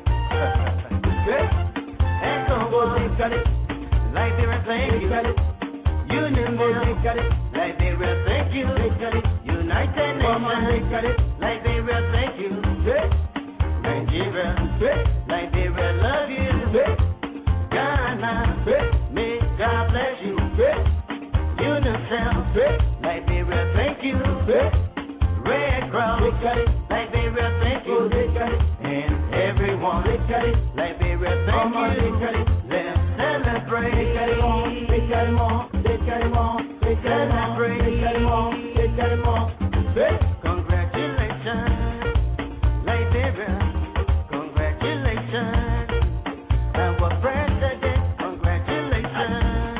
Echo, they got it. Liberia, thank you. They got it. Unionville, they got it. Liberia, thank you. They got it. United Nations, they got it. Liberia, thank you. Nigeria, Liberia, love you. Ghana, may God bless you. UNICEF, Liberia, thank you. Red Cross, they got it. Liberia, thank you. They got it. And everyone, they got it. Liberia, thank you. They got it. Let's celebrate. They got it more. They got it more. They got it more. They got it more. They got it more. They got it more. Congratulations, Liberia. Congratulations, our president. Congratulations.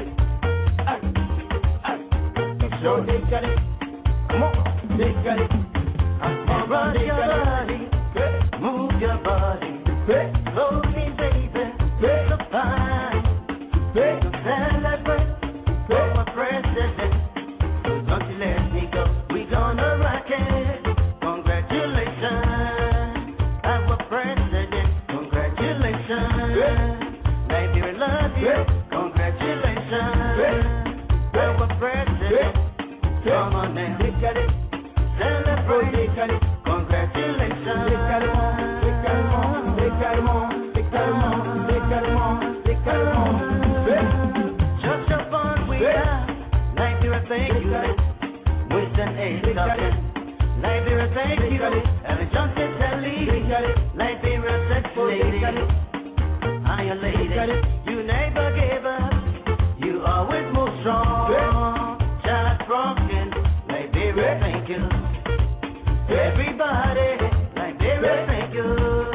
So they got it. Come on. They got it. Run your body. Move your body. Slowly, baby. So fine. So celebrate. Our president. Don't you let me go. We gonna rock it. Congratulations, our president. Congratulations. Liberia love you. Congratulations, our president. Come on now. They got it. Celebrate. They got it. Congratulations. They got it more. They got it more. They got it more. They got it more. They got it more. They got it more. Just a fun we got. Liberia, thank you. With an A, Liberia, thank you. And Johnson, Sally. Liberia, sexy lady. Iron lady. You never gave up. You always move strong. Just broken. Liberia, thank you. Everybody, Liberia, thank you.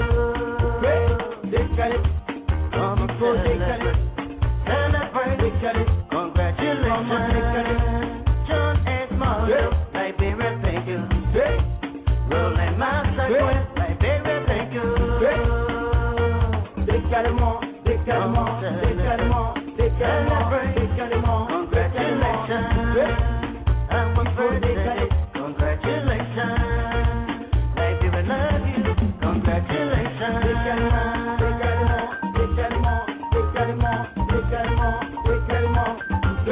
They got it. Come on, they got it. Celebrate, they got it. Congratulations, John S. Marshall, Liberia, thank you. Rolling Master, Liberia, thank you. They got it more, they got it more, they got it more, they got it more, they got it more. Congratulations, our president. Congratulations, Liberia, love you. Congratulations, they got it more, they got it more, they got it more, they got it more, they got it more, they got it more.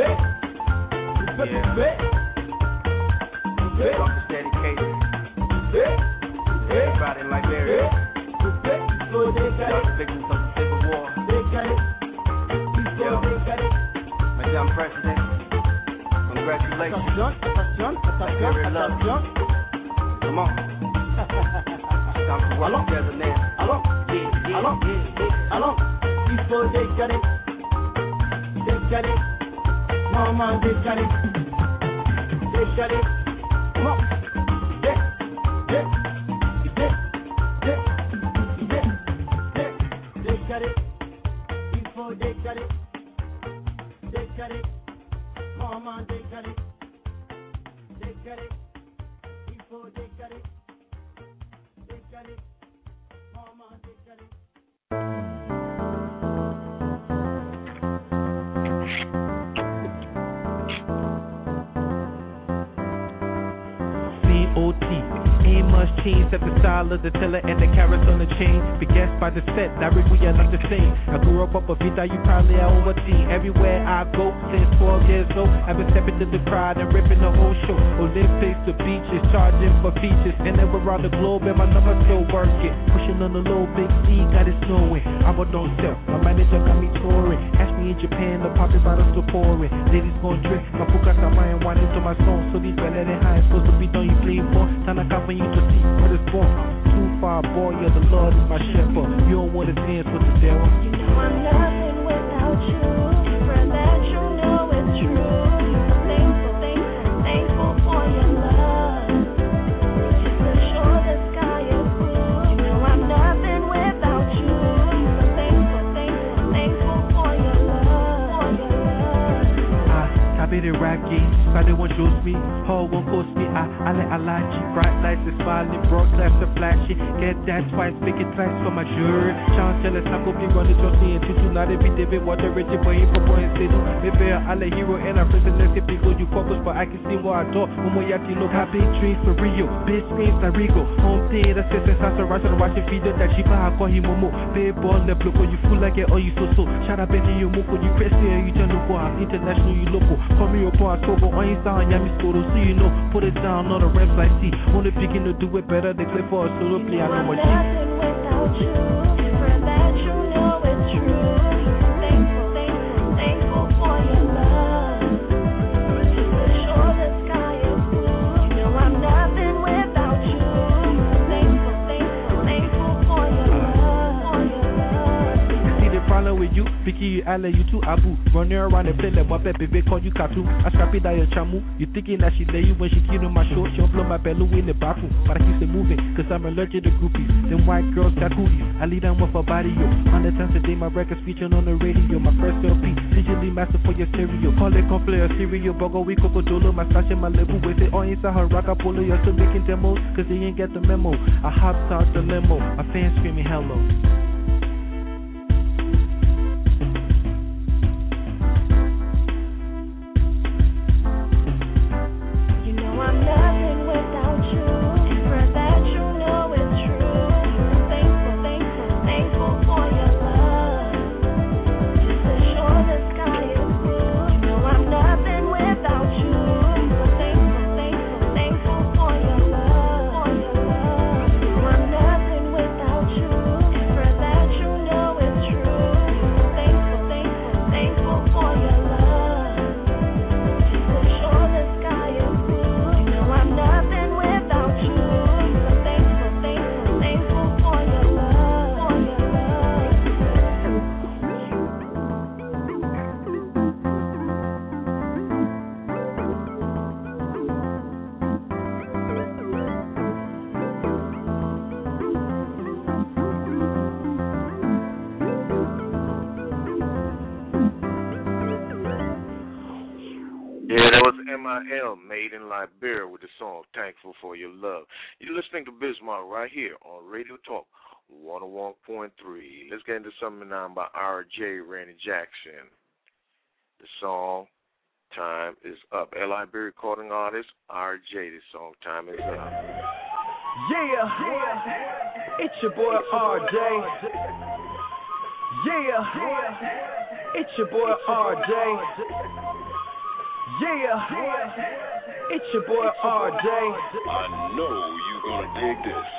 This song is dedicated to everybody in Liberia, victims of the Civil War. Yo, Madam President, congratulations. Liberia love you. Come on. Time to work together now. Allons, il faut décaler, maman décaler, come on, décaler, il faut décaler, maman décaler, il faut décaler, maman décaler. COT. Ain't much change except the style of the teller and the carrots on the chain. Be guessed by the set, that rig we are not the same. I grew up a Vita, you probably are over T. Everywhere I go, since 12 years old, I've been stepping to the crowd and ripping the whole show. Olympics, the beaches, charging for features. And then around the globe, and my number still working. Pushing on the low, big C, got it snowing. I don't sell, my manager got me touring. Catch me in Japan, the poppy bottles still pouring. Ladies gon' drink, my puka sama and wine into my song. So these better than high, supposed to be done, you playing for. Tanaka for you to see where it's born. Too far, boy, yeah, the Lord is my shepherd. You don't want to dance with the devil. You know I'm nothing without you. Friend that you know it's true. Thankful for your love. Just to show the sky is blue. You know I'm nothing without you. Thankful for your love. I bet it rocky, but they won't choose me. Oh, won't cost me. I like you. Bright lights is smiling, broad lights are flashing. Get that twice, make it twice for my shirt. Chance tell us I'm gonna be running Josie and Tutu. Not every David, what the rich boy ain't for boy and say do. Maybe I'm a hero and I'm prison. Let's get big you focus, but I can see what I thought. Momoyati look, I big dreams for Rio. Big screens like Rigo. Home theater, sisters, house, rush and watching video that she buy. I call him Momo. Big ball, left look when you fool like it, or you so. Shout out, Benny, you move when you press here, you turn local. I'm international, you local. Call me your boy, I spoke on Insta, and Yami Scoto, so you know. Put it down on the reps I see. Only picking to do it better. They clip for a solo play. I know what you. Nothing without you. Friend that you know it's true. Thankful for your love. Just to show the sky is blue. You know I'm nothing without you. Thankful for your love. You see the problem with you? Picky you, I let you too abu. Running around and play like what baby call you katu. I scrap it out your chamu. You thinking that she lay you when she kill on my show. She'll blow my belly in the bathroom. But I keep it moving, cause I'm allergic to groupies. Them white girls got cooties. I lead them with her body, yo. 100 times a day, my records featuring on the radio. My first LP, digitally master for your stereo. Call it complete or cereal. Bogo, we coco dolo. My stash in my label with it. All inside her rock, I pull it. You're still making demos, cause they ain't get the memo. I hopped out the limo. My fans screaming hello. Nothing without you. Friend that you know it's true. Thankful for your love. Just to show the sky is blue. You know I'm nothing without you. Thankful for your love. You know I'm nothing without you. Friend that you know it's true. Thankful for your love. Just to show the sky is blue. I'm nothing without you. Thankful for your love. Yeah, that was MIL, Made in Liberia, with the song Thankful for Your Love. You're listening to Bismarck right here on Radio Talk 101.3. Let's get into something now by R.J. Randy Jackson. The song Time is Up. Liberia recording artist R.J. The song Time is Up. Yeah, it's your boy RJ. Yeah, it's your boy RJ. Yeah, it's your boy RJ. I know you're gonna dig this.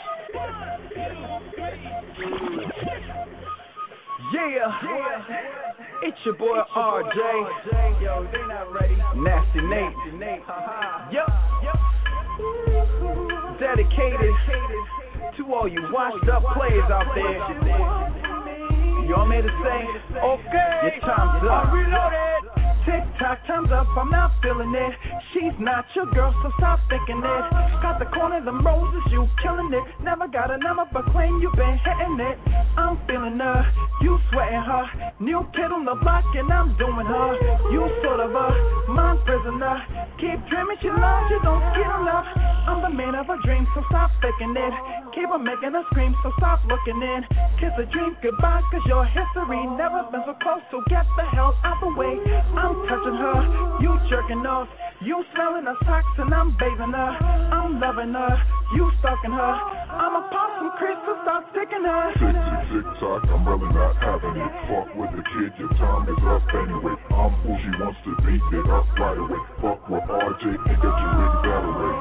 Yeah, it's your boy RJ. Yo, they not ready. Nasty Nate. Yup. Dedicated To all you washed up players out there, you all made it say, okay, your time's up. Tick-tock, time's up, I'm not feeling it. She's not your girl, so stop thinking it. Got the corner, them roses, you killing it. Never got a number, but claim you been hitting it. I'm feeling her, you sweating her. New kid on the block, and I'm doing her. You sort of a mind prisoner. Keep dreaming she loves you, don't get enough. I'm the man of a dream, so stop faking it. Keep on making her scream, so stop looking in. Kiss a dream goodbye, cause your history never been so close, so get the hell out the way. I'm touching her, you jerking off. You smelling her socks and I'm bathing her. I'm loving her, you stalking her. I'm a pop some Chris, so stop sticking her. Tick-tock, I'm really not having it. Fuck with the kid, your time is up anyway. I'm who she wants to be, get up right away. Fuck with RJ and get your rig that away.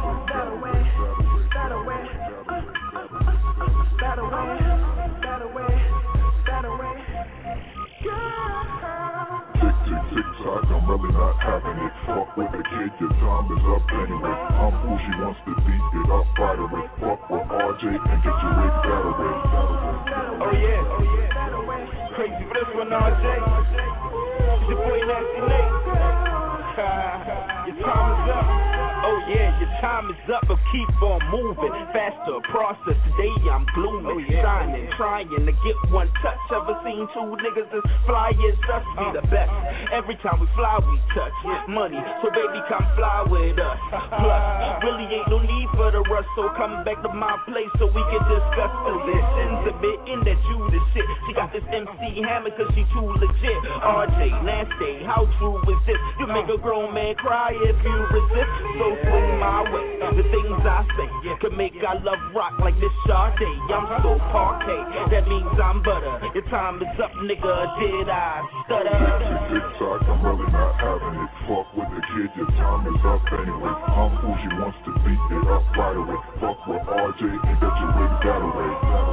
Tick-tock, I'm really not having it. Fuck with the kid, your time is up anyway. I'm who she wants to be, get up right away. Fuck with RJ and get your rig that away. Oh yeah, crazy for this one, RJ. It's your boy Nasty Nate. Your time is up. Oh yeah, your time is up, but keep on moving. Faster process, today I'm gloomy. Shining, trying to get one touch. Ever seen two niggas as fly as us? Be the best. Every time we fly, we touch money. So baby, come fly with us. Plus, really ain't no need for the rush. So come back to my place so we can discuss positions. Admitting that you the shit. She got this MC hammer cause she too legit. RJ, Nasty, how true is this? You make a grown man cry if you resist. So swing my way. The things I say could make our love rock like this Sade. I'm so parquet. That means I'm butter. Your time is up, nigga. Did I stutter? Tick-tock, I'm really not having it. Fuck with the kid, your time is up anyway. I'm who she wants to be, get up right away. Fuck with RJ and get your rig that away.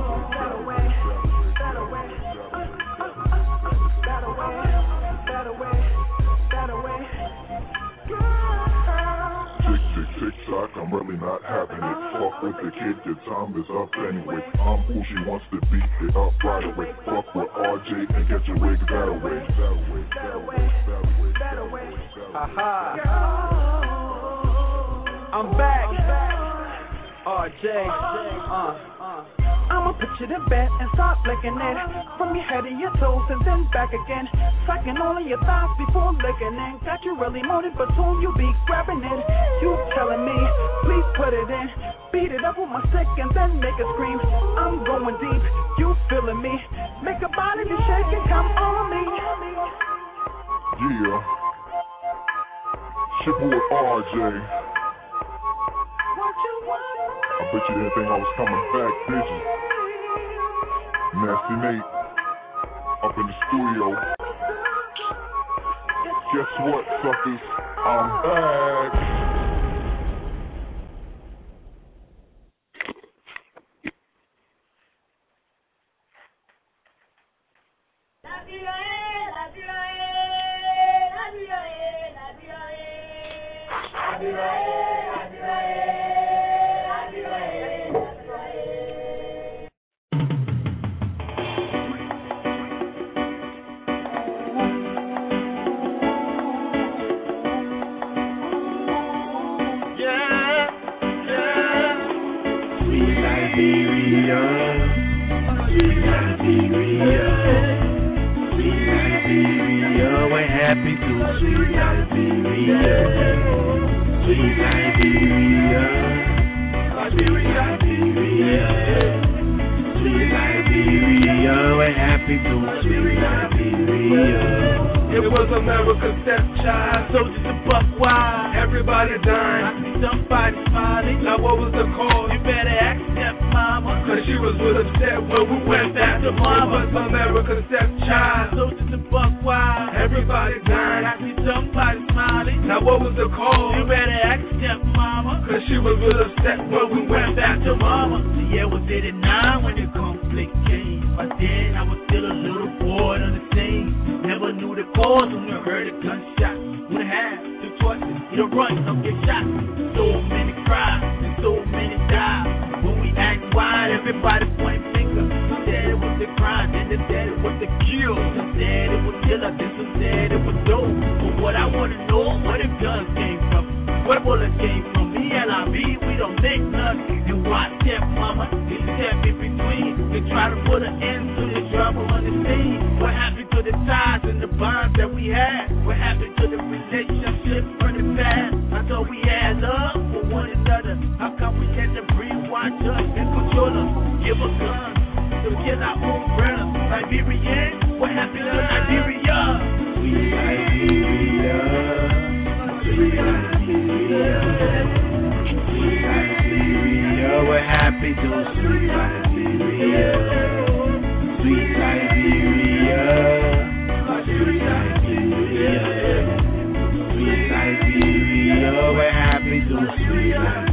Tick-tock, I'm really not having it. Fuck with the kid, your time is up anyway. I'm who she wants to be, get up right away. Fuck with RJ and get your rig that away. I'm back. RJ. I'ma put you to bed and start licking it from your head to your toes and then back again. Sucking all of your thighs before licking it. Got you really moaning, but soon you be grabbing it. You telling me, please put it in. Beat it up with my stick and then make it scream. I'm going deep, you feeling me. Make a body to shake and come on me. Yeah. Shit boy RJ. I bet you didn't think I was coming back, did you? Nasty Nate, up in the studio. Guess what, suckers? I'm back. It was America's stepchild, soldiers and buck wild. Everybody dying, somebody smiling. Now what was the cause? You better ask stepmama, cause she was with a step when we went back to mama. It was America's stepchild, soldiers and buck wild. Everybody dying, I see somebody smiling. Now what was the cause? You better ask stepmama, cause she was with a step when we went back to mama. The year was 89 when the conflict came. By then I was still a little boy on the scene. Never knew the cause when you heard a gunshot. Would have two choices, either run or get shot. So many cried and so many died. When we asked why, This said it was the kill. This said it was killer. This was said it was dope. But what I want to know, where the guns came from. Where bullets came from. Me and I be, we don't make none. And why step mama? He stepped in between. They try to put an end to the trouble on the scene. What happened to the ties and the bonds that we had? What happened to the relationships from the past? I thought we had love for one another. How come we let the brainwash us and control us? Give us guns to kill our own brothers. Liberian, what happened to Liberia? Sweet Liberia, sweet Liberia, sweet Liberia, what happened to sweet Liberia? Sweet Liberia, sweet Liberia, sweet Liberia, what happened to sweet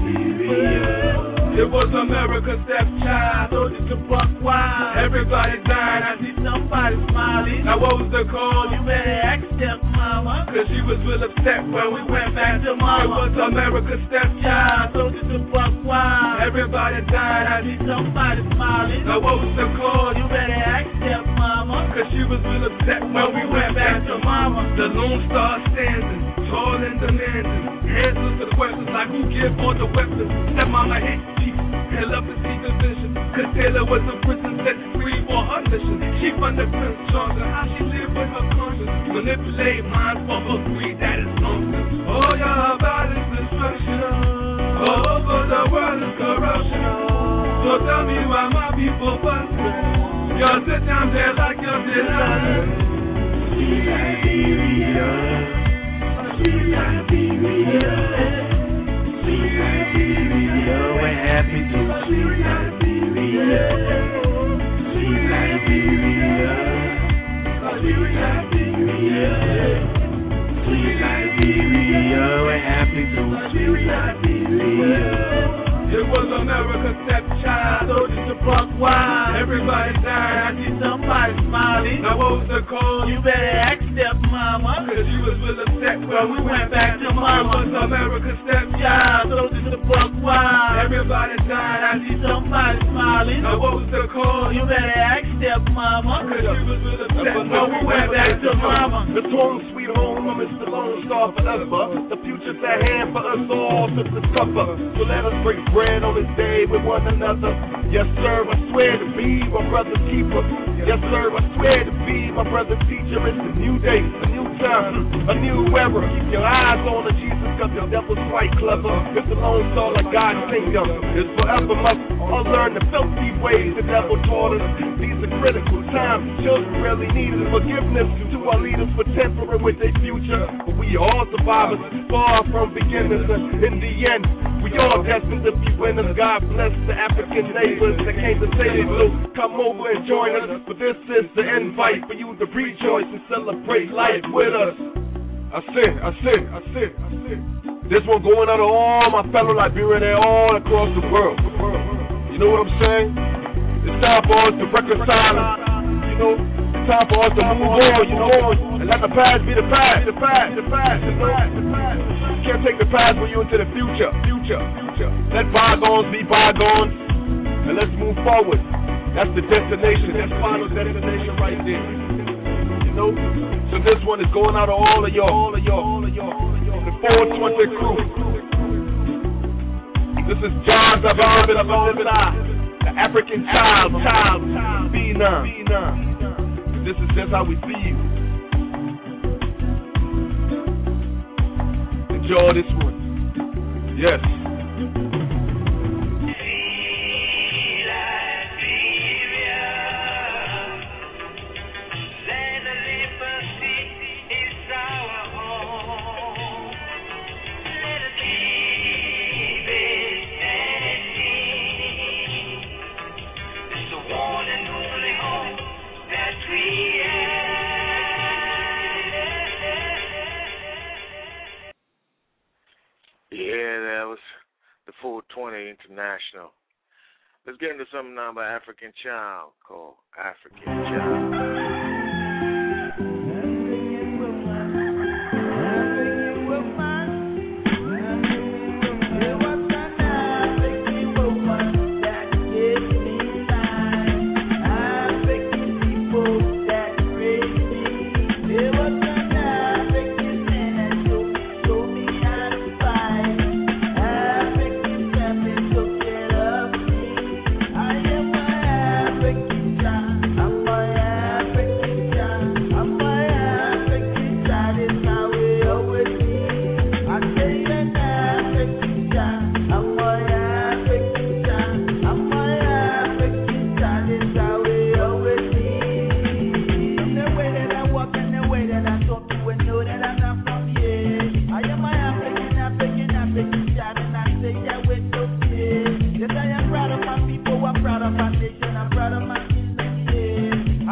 Liberia? It was America's stepchild, soldiers to buck wild. Everybody died, I see somebody smiling. Now what was the call? You better ask stepmama, cause she was real upset when we went back to mama. It was America's stepchild, soldiers to buck wild. Everybody died, I see somebody smiling. Now what was the call? You better ask stepmama, cause she was real upset when we went back to mama. The Lone Star standing, tall and demanding. Answers to the questions like who give all the weapons. Stepmama hit chief, held up the sea division. Cause Taylor was a prison set free for her mission. She funded Prince Charles and how she lived with her conscience. Manipulate minds for her greed, that is nonsense. All y'all about is destruction. All over the world is corruption. So tell me why my people busted. Y'all sit down there like y'all did others. Sweet Liberia, sweet Liberia, sweet Liberia, what happened to sweet Liberia? Sweet Liberia, sweet Liberia, sweet Liberia, what happened to sweet Liberia? It was America's stepchild, soldiers to buck wild. Everybody died, I see somebody smiling. Now what was the call? You better ask stepmama, cause she was real upset when we went back to mama. It was America's stepchild, soldiers to buck wild. Everybody died, I see somebody smiling. Now what was the call? You better ask stepmama, cause she was real upset when we went back to mama. The home, sweet home, I'm Mr. Lone Star forever. The future's at hand for us all to discover. So let us break bread on this day with one another. Yes, sir, I swear to be my brother's keeper. Yes, sir, I swear to be my brother's teacher. It's a new day, a new time, a new era. Keep your eyes on the Jesus, cause the devil's quite clever. It's the Lone Star like God's kingdom. It's forever must unlearn the filthy ways the devil taught us. These are critical times. Children really need forgiveness to our leaders for tampering with their future. But we all survivors, far from beginners. And in the end, we all destined to be winners. God bless the African neighbors that came to save us. So come over and join us. For this is the invite for you to rejoice and celebrate life with us. I said. This one going out to all my fellow Liberians all across the world. You know what I'm saying? It's time for us to reconcile. You know, it's time for us to move on. You know, and let the past be the past. You know? Can't take the past with you into the future. Let bygones be bygones, and let's move forward. That's the destination. That's final destination right there. You know. So this one is going out to all of y'all. The 420 crew. This is John the African child. Be none. This is just how we see you. Enjoy this one. Yes. Yeah, that was the 420 International. Let's get into something now by African Child called African Child.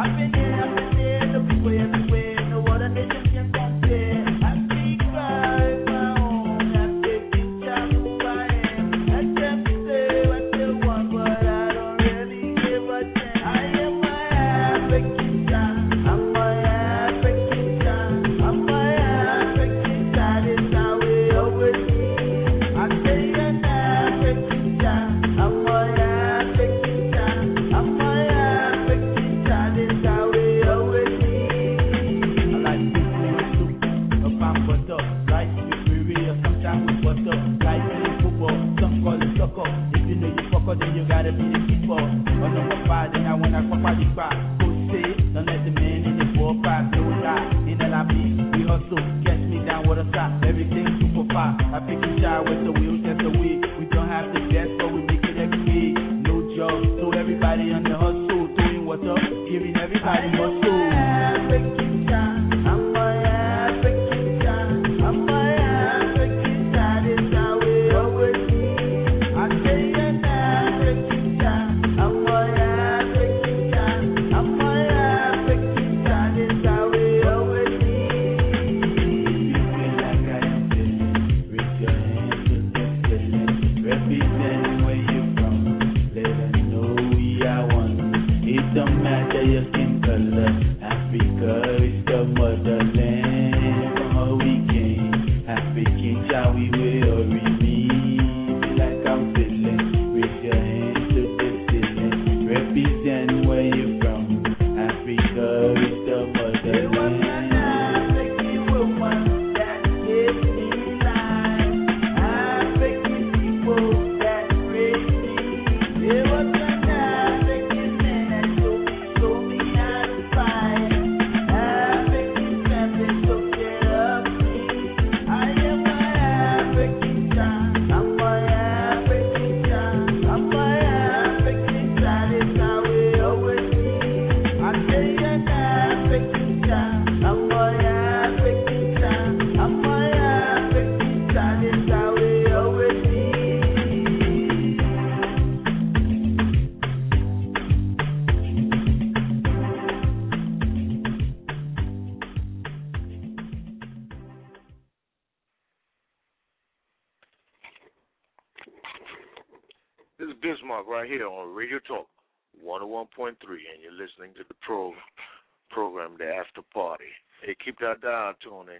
This is Bismarck right here on Radio Talk 101.3, and you're listening to the program, The After Party. Hey, keep that dial tuning,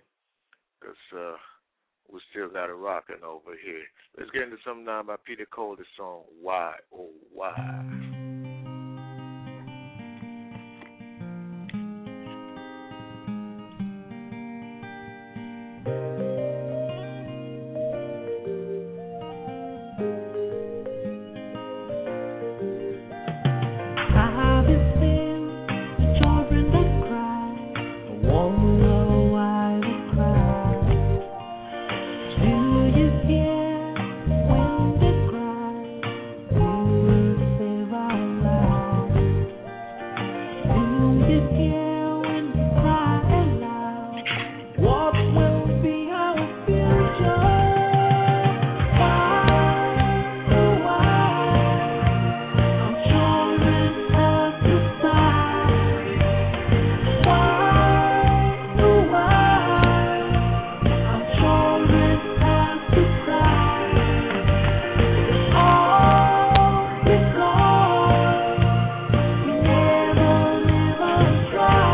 because we still got it rocking over here. Let's get into something now by Peter Cole, the song, Why, Oh, Why. Try.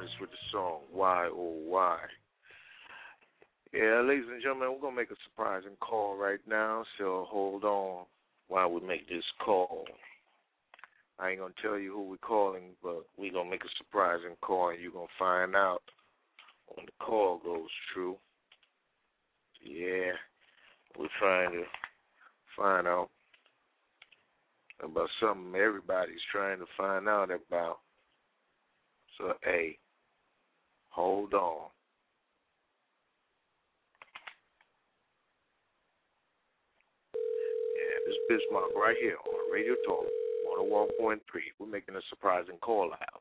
Artist with the song Why Oh Why. Yeah, ladies and gentlemen, we're going to make a surprising call right now, so hold on while we make this call. I ain't going to tell you who we're calling, but we're going to make a surprising call, and you're going to find out when the call goes through. Yeah, we're trying to find out about something everybody's trying to find out about. So, hey, hold on. Yeah, this is Bismarck right here on Radio Talk 101.3. We're making a surprising call out.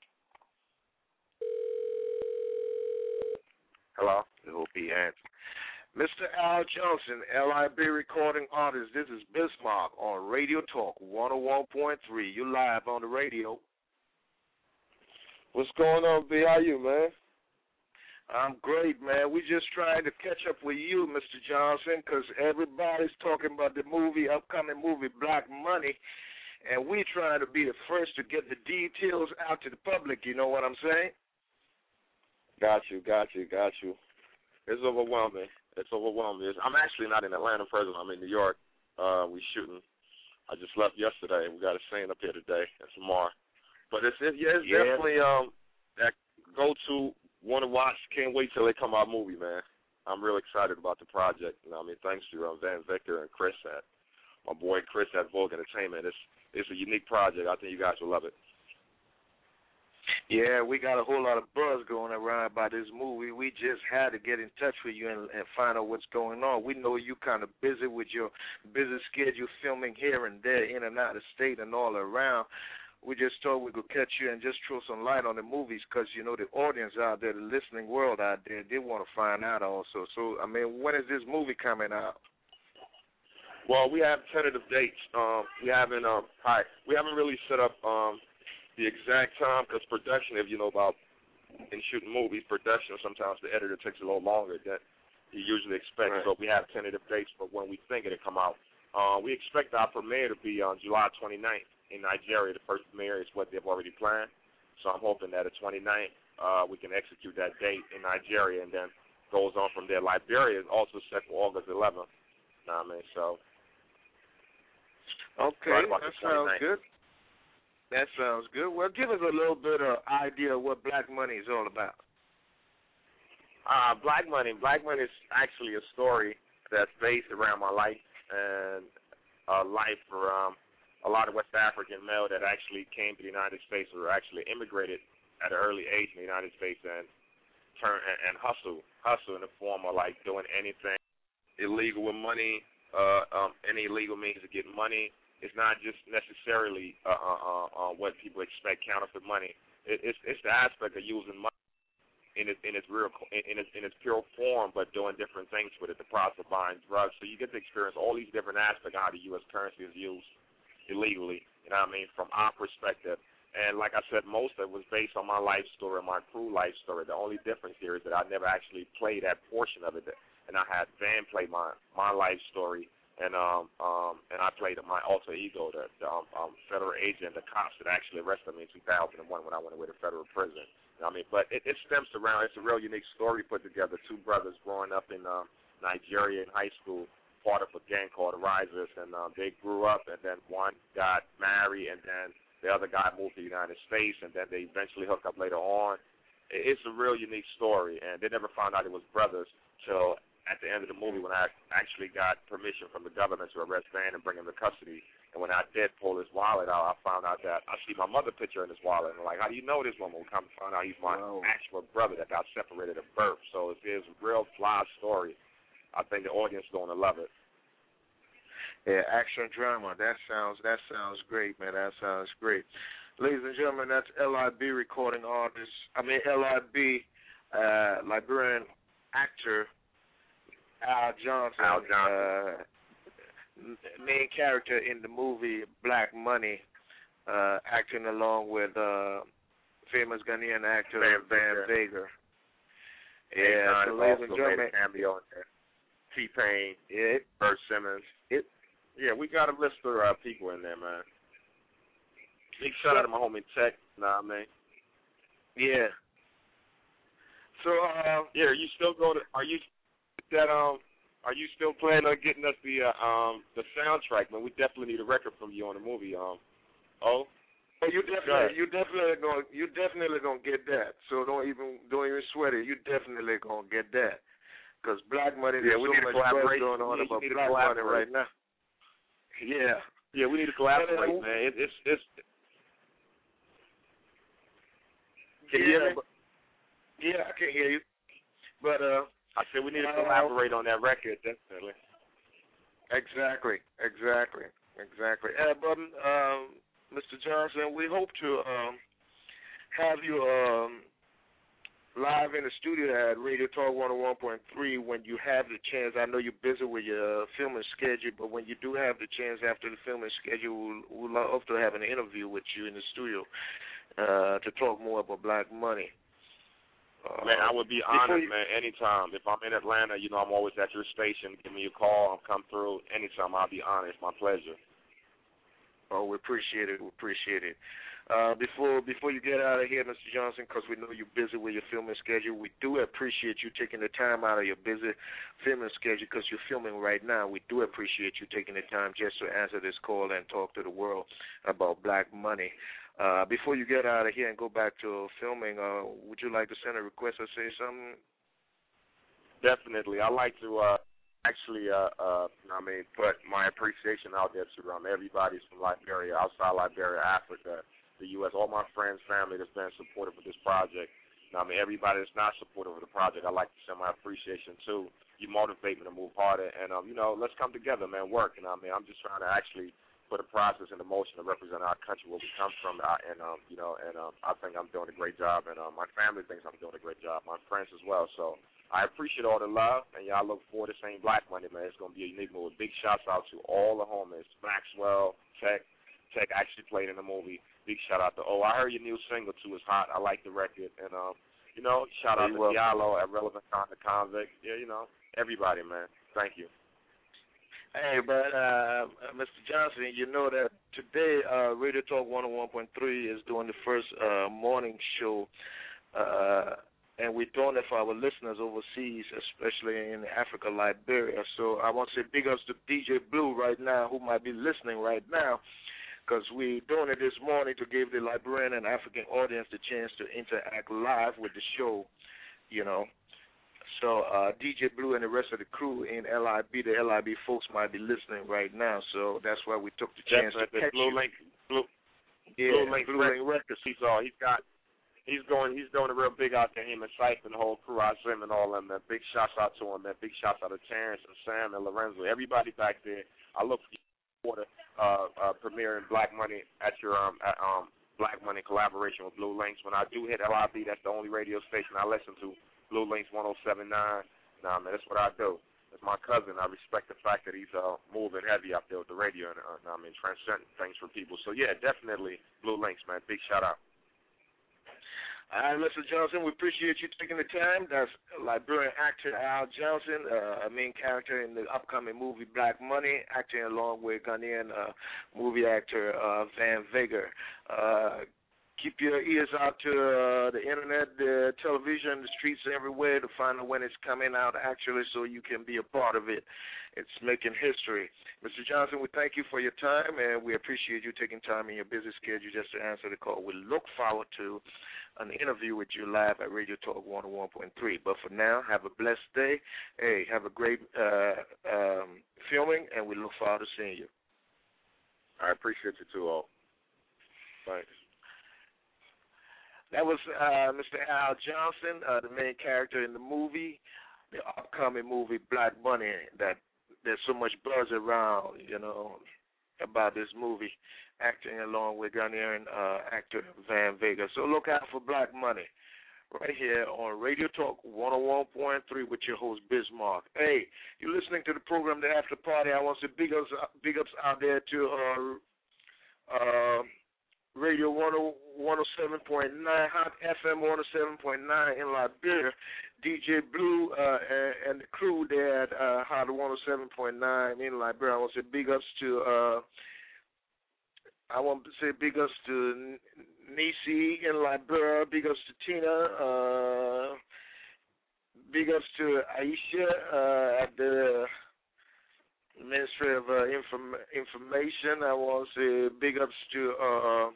Hello? I hope he answers. Mr. Al Johnson, LIB recording artist. This is Bismarck on Radio Talk 101.3. You live on the radio. What's going on, B? How you, man? I'm great, man. We just trying to catch up with you, Mr. Johnson, because everybody's talking about the upcoming movie Black Money, and we trying to be the first to get the details out to the public. You know what I'm saying? Got you. It's overwhelming. I'm actually not in Atlanta present. I'm in New York. We shooting. I just left yesterday. We got a scene up here today and tomorrow. But it's definitely that go-to, want to watch, can't wait till they come out movie, man. I'm real excited about the project. You know, I mean, thanks to Van Victor and Chris my boy Chris at Vogue Entertainment. It's a unique project. I think you guys will love it. Yeah, we got a whole lot of buzz going around about this movie. We just had to get in touch with you and find out what's going on. We know you kind of busy with your busy schedule filming here and there, in and out of state and all around. We just thought we could catch you and just throw some light on the movies because, you know, the audience out there, the listening world out there, they want to find out also. So, I mean, when is this movie coming out? Well, we have tentative dates. We haven't really set up the exact time because production, if you know about in shooting movies, production sometimes the editor takes a little longer than you usually expect. Right. So we have tentative dates for when we think it'll come out. We expect our premiere to be on July 29th in Nigeria. The first premiere is what they've already planned. So I'm hoping that the 29th we can execute that date in Nigeria and then goes on from there. Liberia is also set for August 11th. You know what I mean? So. Okay, that sounds good. That sounds good. Well, give us a little bit of idea of what Black Money is all about. Black Money is actually a story that's based around my life and life for a lot of West African male that actually came to the United States or actually immigrated at an early age in the United States and hustle in the form of like doing anything illegal with money, any illegal means to get money. It's not just necessarily what people expect, counterfeit money. It's the aspect of using money in its pure form, but doing different things with it. The process of buying drugs, so you get to experience all these different aspects of how the U.S. currency is used illegally. You know what I mean? From our perspective, and like I said, most of it was based on my life story, my crew life story. The only difference here is that I never actually played that portion of it, and I had Van play my life story. And I played my alter ego, the federal agent, the cops that actually arrested me in 2001 when I went away to federal prison. You know what I mean? But it stems around, it's a real unique story put together. Two brothers growing up in Nigeria in high school, part of a gang called the Risers, and they grew up, and then one got married, and then the other guy moved to the United States, and then they eventually hooked up later on. It's a real unique story, and they never found out it was brothers till at the end of the movie when I actually got permission from the government to arrest Van and bring him to custody. And when I did pull his wallet out, I found out that I see my mother picture in his wallet. And I'm like, how do you know this woman? We come to find out he's my actual brother that got separated at birth. So it's a real fly story. I think the audience is going to love it. Yeah, action drama. That sounds great, man. That sounds great. Ladies and gentlemen, that's LIB recording artist. LIB Liberian actor Al Johnson. Main character in the movie Black Money, acting along with famous Ghanaian actor Van Victor. Yeah, so ladies and gentlemen, cameo in there. T-Pain, Bert Simmons. Yeah, we got a list of people in there, man. Big shout out to my homie Tech. Know what I mean? Yeah. So yeah, are you still going to? Are you still planning on getting us the soundtrack? Man, we definitely need a record from you on the movie. you definitely gonna get that. So don't even sweat it. You definitely gonna get that. Because Black Money, there's so much buzz going on about Black Money right now. Yeah. Yeah, we need to collaborate, man. It's. Can you hear me? Yeah, I can hear you. But I said we need to collaborate on that record, definitely. Exactly. But Mr. Johnson, we hope to have you live in the studio at Radio Talk 101.3 when you have the chance. I know you're busy with your filming schedule, but when you do have the chance after the filming schedule, we'd love to have an interview with you in the studio to talk more about Black Money. Man, I would be honored, man, anytime. If I'm in Atlanta, you know I'm always at your station. Give me a call. I'll come through. Anytime, I'll be honored. It's my pleasure. Oh, we appreciate it. Before you get out of here, Mr. Johnson, because we know you're busy with your filming schedule, we do appreciate you taking the time out of your busy filming schedule because you're filming right now. We do appreciate you taking the time just to answer this call and talk to the world about Black Money. Before you get out of here and go back to filming, would you like to send a request or say something? Definitely. I'd like to put my appreciation out there to everybody from Liberia, outside Liberia, Africa, the U.S., all my friends, family that's been supportive of this project. Everybody that's not supportive of the project, I'd like to send my appreciation to. You motivate me to move harder, and, let's come together, man, work. And I'm just trying to actually put a process in motion to represent our country, where we come from, I think I'm doing a great job, and my family thinks I'm doing a great job, my friends as well. So I appreciate all the love, and y'all look forward to seeing Black Money, man. It's going to be a unique movie. Big shouts out to all the homies, Maxwell, Tech actually played in the movie. Big shout out to I heard your new single too is hot. I like the record, and shout out to Diallo at Relevant Convict. Yeah, everybody, man. Thank you. Hey, but Mr. Johnson, you know that today Radio Talk 101.3 is doing the first morning show, and we're doing it for our listeners overseas, especially in Africa, Liberia. So I want to say big ups to DJ Blue right now, who might be listening right now, because we're doing it this morning to give the Liberian and African audience the chance to interact live with the show, So DJ Blue and the rest of the crew in LIB, the LIB folks might be listening right now. So that's why we took the chance to catch Blue Link Records. He's doing a real big out there. Him and Syph and the whole crew, Azim and all them. Man. Big shouts out to him. Man. Big shouts out to Terrence and Sam and Lorenzo. Everybody back there. I look for the premiering Black Money at your Black Money collaboration with Blue Links. When I do hit LIB, that's the only radio station I listen to. Blue Links 107.9. Man, that's what I do. It's my cousin. I respect the fact that he's moving heavy up there with the radio and transcending things for people. So yeah, definitely Blue Links, man. Big shout out. All right, Mr. Johnson, we appreciate you taking the time. That's Liberian actor Al Johnson, a main character in the upcoming movie Black Money, acting along with Ghanaian movie actor Van Vega. Keep your ears out to the internet, the television, the streets everywhere to find out when it's coming out actually so you can be a part of it. It's making history. Mr. Johnson, we thank you for your time, and we appreciate you taking time in your busy schedule just to answer the call. We look forward to an interview with you live at Radio Talk 101.3. But for now, have a blessed day. Hey, have a great filming, and we look forward to seeing you. I appreciate you too, all. Thanks. That was Mr. Al Johnson, the main character in the movie, the upcoming movie Black Money, that there's so much buzz around, about this movie, acting along with Ghanaian actor Van Vega. So look out for Black Money right here on Radio Talk 101.3 with your host, Bismarck. Hey, you're listening to the program, The After Party. I want to big ups out there to Radio 107.9, Hot FM 107.9 in Liberia. DJ Blue and the crew there at Hot 107.9 in Liberia. I want to say big ups to Nisi in Liberia. Big ups to Tina big ups to Aisha at the Ministry of Information. I want to say big ups to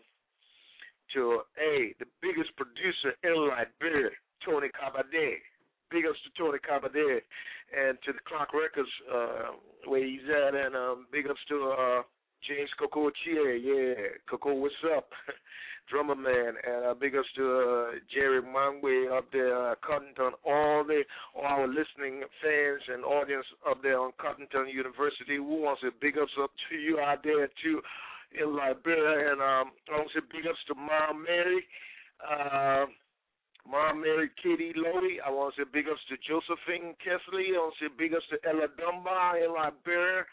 the biggest producer in Liberia, Tony Cabade. Big ups to Tony Cabade and to the Clock Records where he's at, and big ups to James Coco Chie. Yeah, Coco, what's up? Drummer man, and big ups to Jerry Mangwe up there at Cottonton, all our listening fans and audience up there on Cottonton University. Who wants to big ups up to you out there too in Liberia, and I want to say big ups to Mom Mary, Katie Lodi. I want to say big ups to Josephine Kesley. I want to say big ups to Ella Dunbar in Liberia.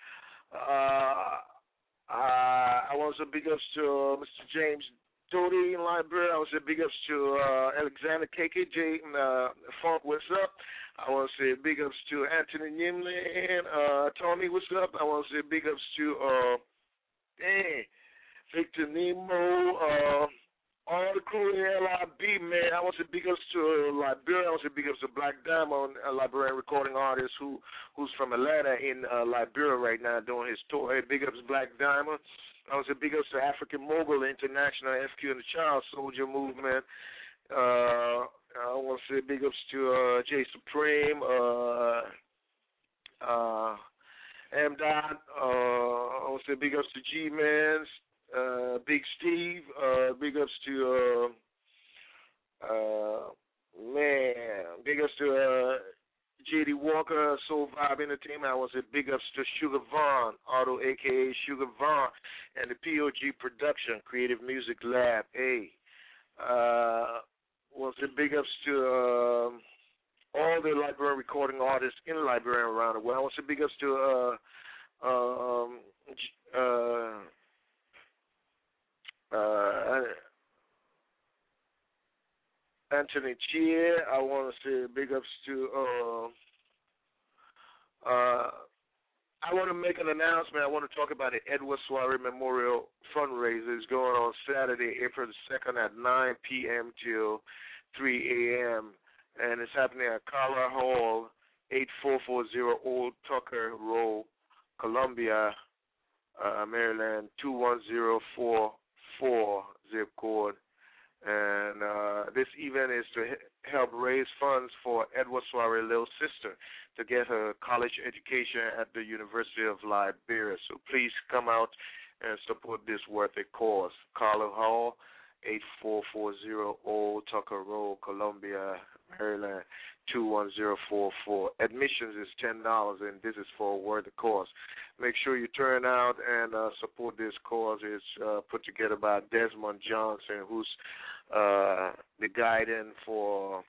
I want to say big ups to Mr. James Doty in Liberia. I want to say big ups to Alexander KKJ and Funk, what's up? I want to say big ups to Anthony Nimley and Tommy, what's up? I want to say big ups to Victor Nemo, all the crew in LIB, man. I want to say big ups to Liberia. I want to say big ups to Black Diamond, a Liberian recording artist who's from Atlanta in Liberia right now doing his tour. Hey, big ups Black Diamond. I want to say big ups to African Mogul International, FQ and the Child Soldier Movement. I want to say big ups to Jay Supreme, M-Dot. I want to say big ups to G-Mans, Big Steve. Big ups to, big ups to J.D. Walker, Soul Vibe Entertainment. I want to say big ups to Sugar Vaughn, Otto, a.k.a. Sugar Vaughn, and the POG Production, Creative Music Lab. Hey, want to say big ups to all the Liberian recording artists in Liberia and around the world. I want to say big ups to Anthony Chia. I want to say big ups to I want to make an announcement. I want to talk about the Edward Soiree Memorial fundraiser. It's going on Saturday, April the 2nd at 9 p.m. till 3 a.m. And it's happening at Carla Hall, 8440 Old Tucker Road, Columbia, Maryland, 21044 zip code. And this event is to help raise funds for Edward Soiree little sister to get her college education at the University of Liberia. So please come out and support this worthy cause. Carla Hall, 8440 Old Tucker Road, Columbia, Maryland, 21044. Admissions is $10, and this is for a worthy cause. Make sure you turn out and support this cause. It's put together by Desmond Johnson, who's the guidance for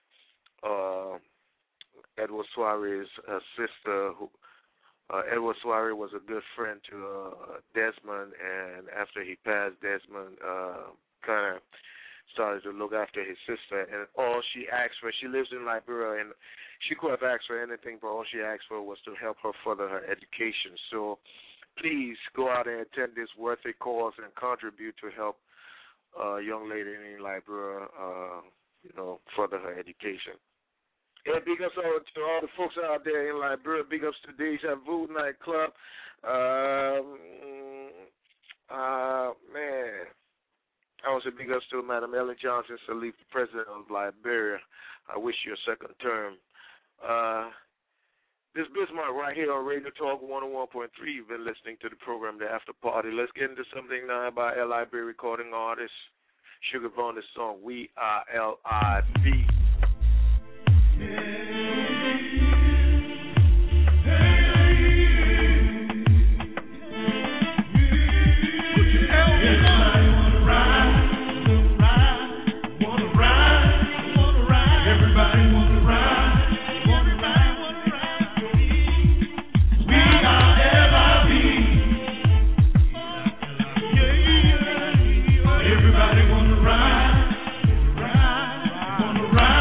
Edward Soiree's sister. Edward Soiree was a good friend to Desmond, and after he passed, Desmond kind of started to look after his sister. And all she asked for, she lives in Liberia, and she could have asked for anything, but all she asked for was to help her further her education. So please go out and attend this worthy cause and contribute to help a young lady in Liberia, further her education. Yeah, big ups to all the folks out there in Liberia. Big ups to Deja Vu Nightclub. Man, I want to say big ups to Madam Ellen Johnson Sirleaf, the President of Liberia. I wish you a second term. This Bismarck right here on Radio Talk 101.3. You've been listening to the program, The After Party. Let's get into something now by LIB recording artist Sugar Vaughn, the song We Are LIB. Everybody wanna ride, wanna ride.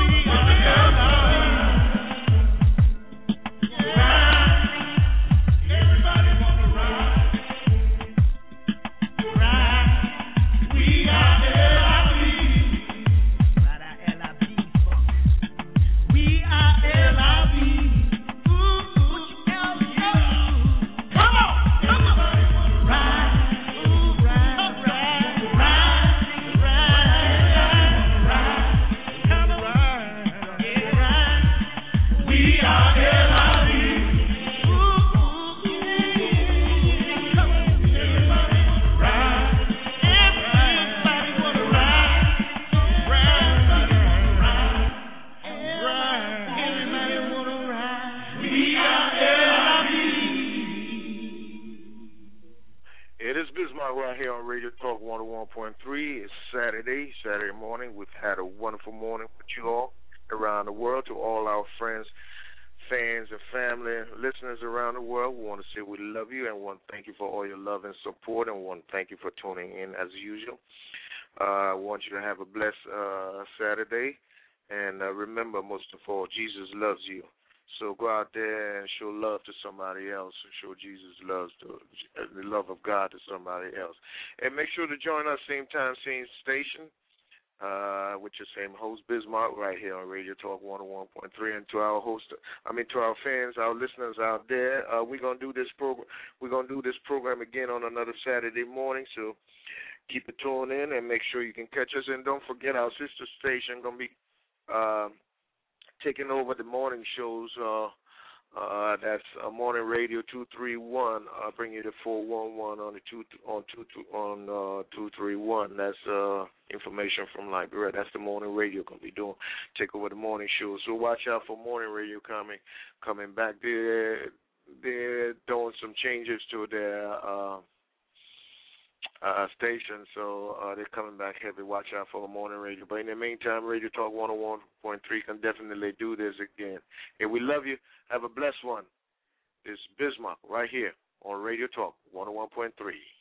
Saturday morning. We've had a wonderful morning with you all around the world. To all our friends, fans, and family, listeners around the world, we want to say we love you and want to thank you for all your love and support, and want to thank you for tuning in as usual. I want you to have a blessed Saturday, and remember, most of all, Jesus loves you. So go out there and show love to somebody else, and show Jesus loves the love of God to somebody else. And make sure to join us same time, same station, with your same host, Bismarck, right here on Radio Talk 101.3. And to our to our fans, our listeners out there, we're gonna do this program. We're gonna do this program again on another Saturday morning. So keep it tuned in and make sure you can catch us. And don't forget, our sister station gonna be taking over the morning shows. That's Morning Radio 231. I'll bring you to 411 on the 231. That's information from Liberia. That's the morning radio gonna be doing. Take over the morning show. So watch out for morning radio coming back. They're doing some changes to their station, so they're coming back heavy. Watch out for the morning radio. But in the meantime, Radio Talk 101.3 can definitely do this again. And we love you. Have a blessed one. It's Bismarck right here on Radio Talk 101.3.